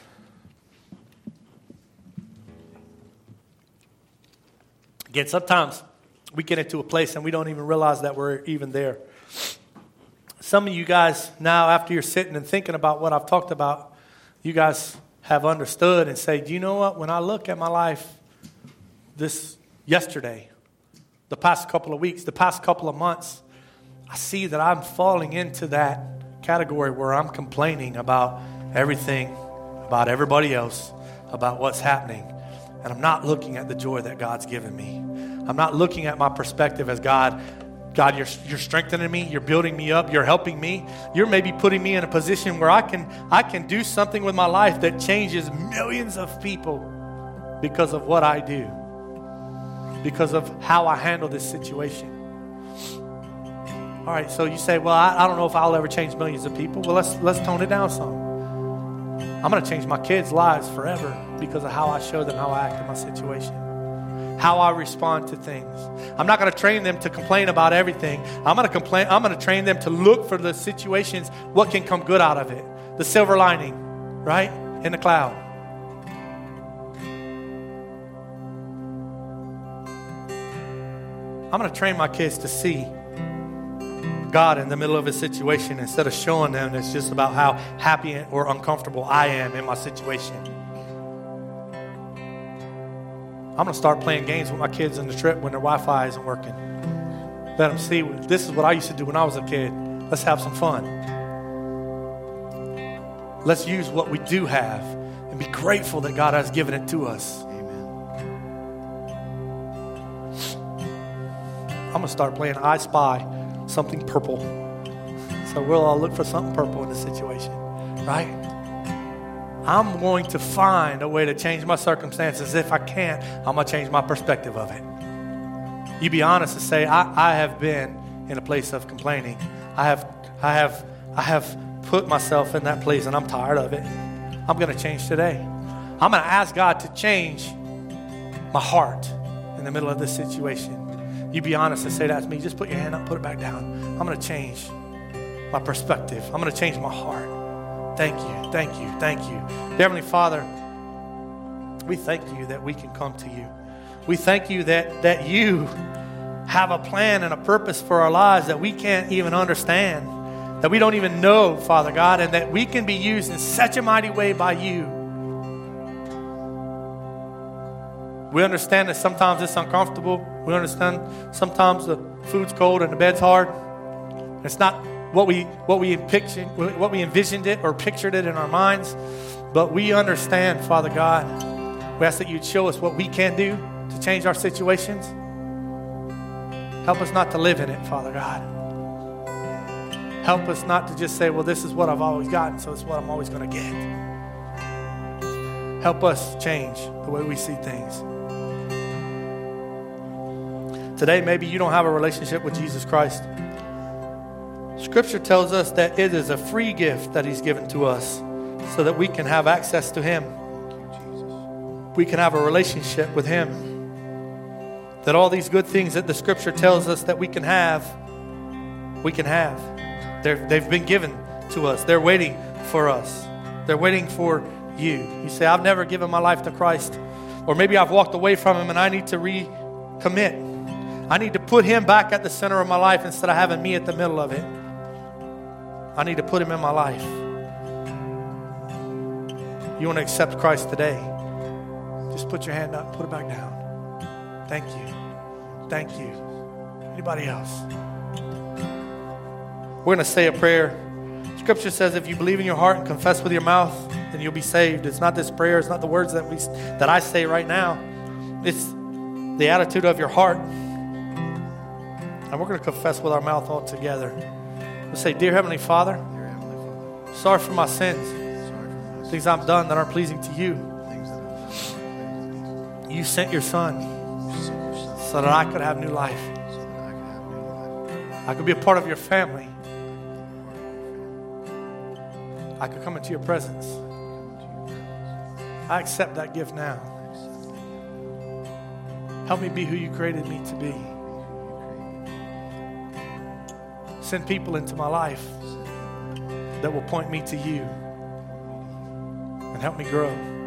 Again, sometimes we get into a place and we don't even realize that we're even there. Some of you guys now, after you're sitting and thinking about what I've talked about, you guys have understood and say, do you know what? When I look at my life this yesterday, the past couple of weeks, the past couple of months, I see that I'm falling into that category where I'm complaining about everything, about everybody else, about what's happening. And I'm not looking at the joy that God's given me. I'm not looking at my perspective as God, you're strengthening me, you're building me up, you're helping me. You're maybe putting me in a position where I can do something with my life that changes millions of people because of what I do, because of how I handle this situation. All right, so you say, well, I don't know if I'll ever change millions of people. Well, let's tone it down some. I'm going to change my kids' lives forever because of how I show them how I act in my situation, how I respond to things. I'm not going to train them to complain about everything. I'm going to train them to look for the situations, what can come good out of it, the silver lining, right, in the cloud. I'm going to train my kids to see God in the middle of a situation instead of showing them it's just about how happy or uncomfortable I am in my situation. I'm going to start playing games with my kids on the trip when their Wi-Fi isn't working. Let them see, this is what I used to do when I was a kid. Let's have some fun. Let's use what we do have and be grateful that God has given it to us. I'm going to start playing I Spy something purple. So we'll all look for something purple in the situation, right? I'm going to find a way to change my circumstances. If I can't, I'm going to change my perspective of it. You be honest and say, I have been in a place of complaining. I have put myself in that place and I'm tired of it. I'm going to change today. I'm going to ask God to change my heart in the middle of this situation. You be honest and say that to me. Just put your hand up, put it back down. I'm going to change my perspective. I'm going to change my heart. Thank you, thank you, thank you. Dear Heavenly Father, we thank you that we can come to you. We thank you that you have a plan and a purpose for our lives that we can't even understand, that we don't even know, Father God, and that we can be used in such a mighty way by you. We understand that sometimes it's uncomfortable. We understand sometimes the food's cold and the bed's hard. It's not what we envisioned it or pictured it in our minds. But we understand, Father God, we ask that you'd show us what we can do to change our situations. Help us not to live in it, Father God. Help us not to just say, well, this is what I've always gotten, so it's what I'm always going to get. Help us change the way we see things. Today, maybe you don't have a relationship with Jesus Christ. Scripture tells us that it is a free gift that he's given to us so that we can have access to him. We can have a relationship with him. That all these good things that the Scripture tells us that we can have, we can have. They've been given to us. They're waiting for us. They're waiting for you. You say, I've never given my life to Christ. Or maybe I've walked away from him and I need to recommit. I need to put him back at the center of my life instead of having me at the middle of it. I need to put him in my life. You want to accept Christ today? Just put your hand up, put it back down. Thank you. Thank you. Anybody else? We're going to say a prayer. Scripture says if you believe in your heart and confess with your mouth, then you'll be saved. It's not this prayer. It's not the words that I say right now. It's the attitude of your heart. And we're going to confess with our mouth all together. We'll say, Dear Heavenly Father, sorry for my sins, things I've done that aren't pleasing to you. You sent your Son so that I could have new life. I could be a part of your family. I could come into your presence. I accept that gift now. Help me be who you created me to be. Send people into my life that will point me to you and help me grow.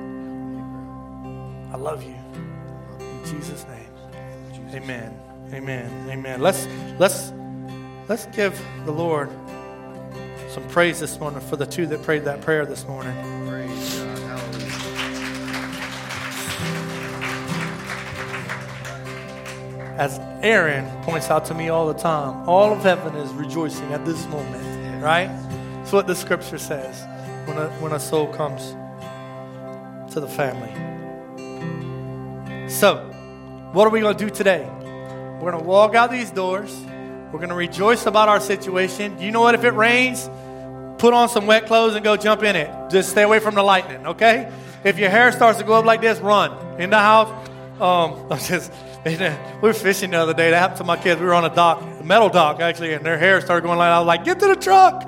I love you. In Jesus' name. Amen. Amen. Amen. Let's give the Lord some praise this morning for the two that prayed that prayer this morning. Praise God. Hallelujah. As Aaron points out to me all the time, all of heaven is rejoicing at this moment, right? That's what the scripture says when a soul comes to the family. So, what are we going to do today? We're going to walk out these doors. We're going to rejoice about our situation. You know what? If it rains, put on some wet clothes and go jump in it. Just stay away from the lightning, okay? If your hair starts to go up like this, run. In the house, we were fishing the other day. That happened to my kids. We were on a dock, a metal dock actually, and their hair started going like that. I was like, get to the truck.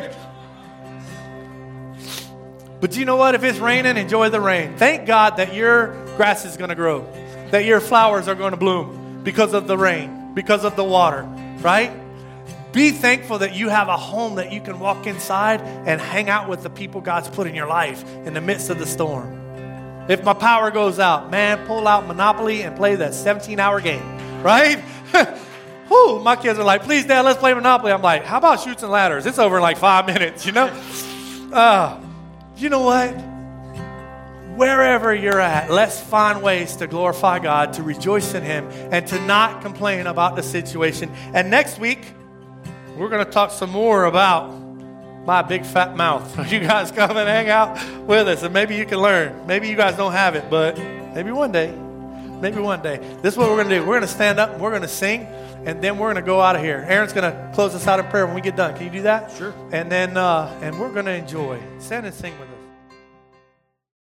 But you know what? If it's raining, enjoy the rain. Thank God that your grass is going to grow, that your flowers are going to bloom because of the rain, because of the water, right? Be thankful that you have a home that you can walk inside and hang out with the people God's put in your life in the midst of the storm. If my power goes out, man, pull out Monopoly and play that 17-hour game, right? Whew, my kids are like, please, Dad, let's play Monopoly. I'm like, how about Chutes and Ladders? It's over in like 5 minutes, you know? You know what? Wherever you're at, let's find ways to glorify God, to rejoice in Him, and to not complain about the situation. And next week, we're going to talk some more about my big fat mouth. You guys come and hang out with us, and maybe you can learn. Maybe you guys don't have it, but maybe one day. Maybe one day. This is what we're going to do. We're going to stand up, and we're going to sing, and then we're going to go out of here. Aaron's going to close us out in prayer when we get done. Can you do that? Sure. And then and we're going to enjoy. Stand and sing with us.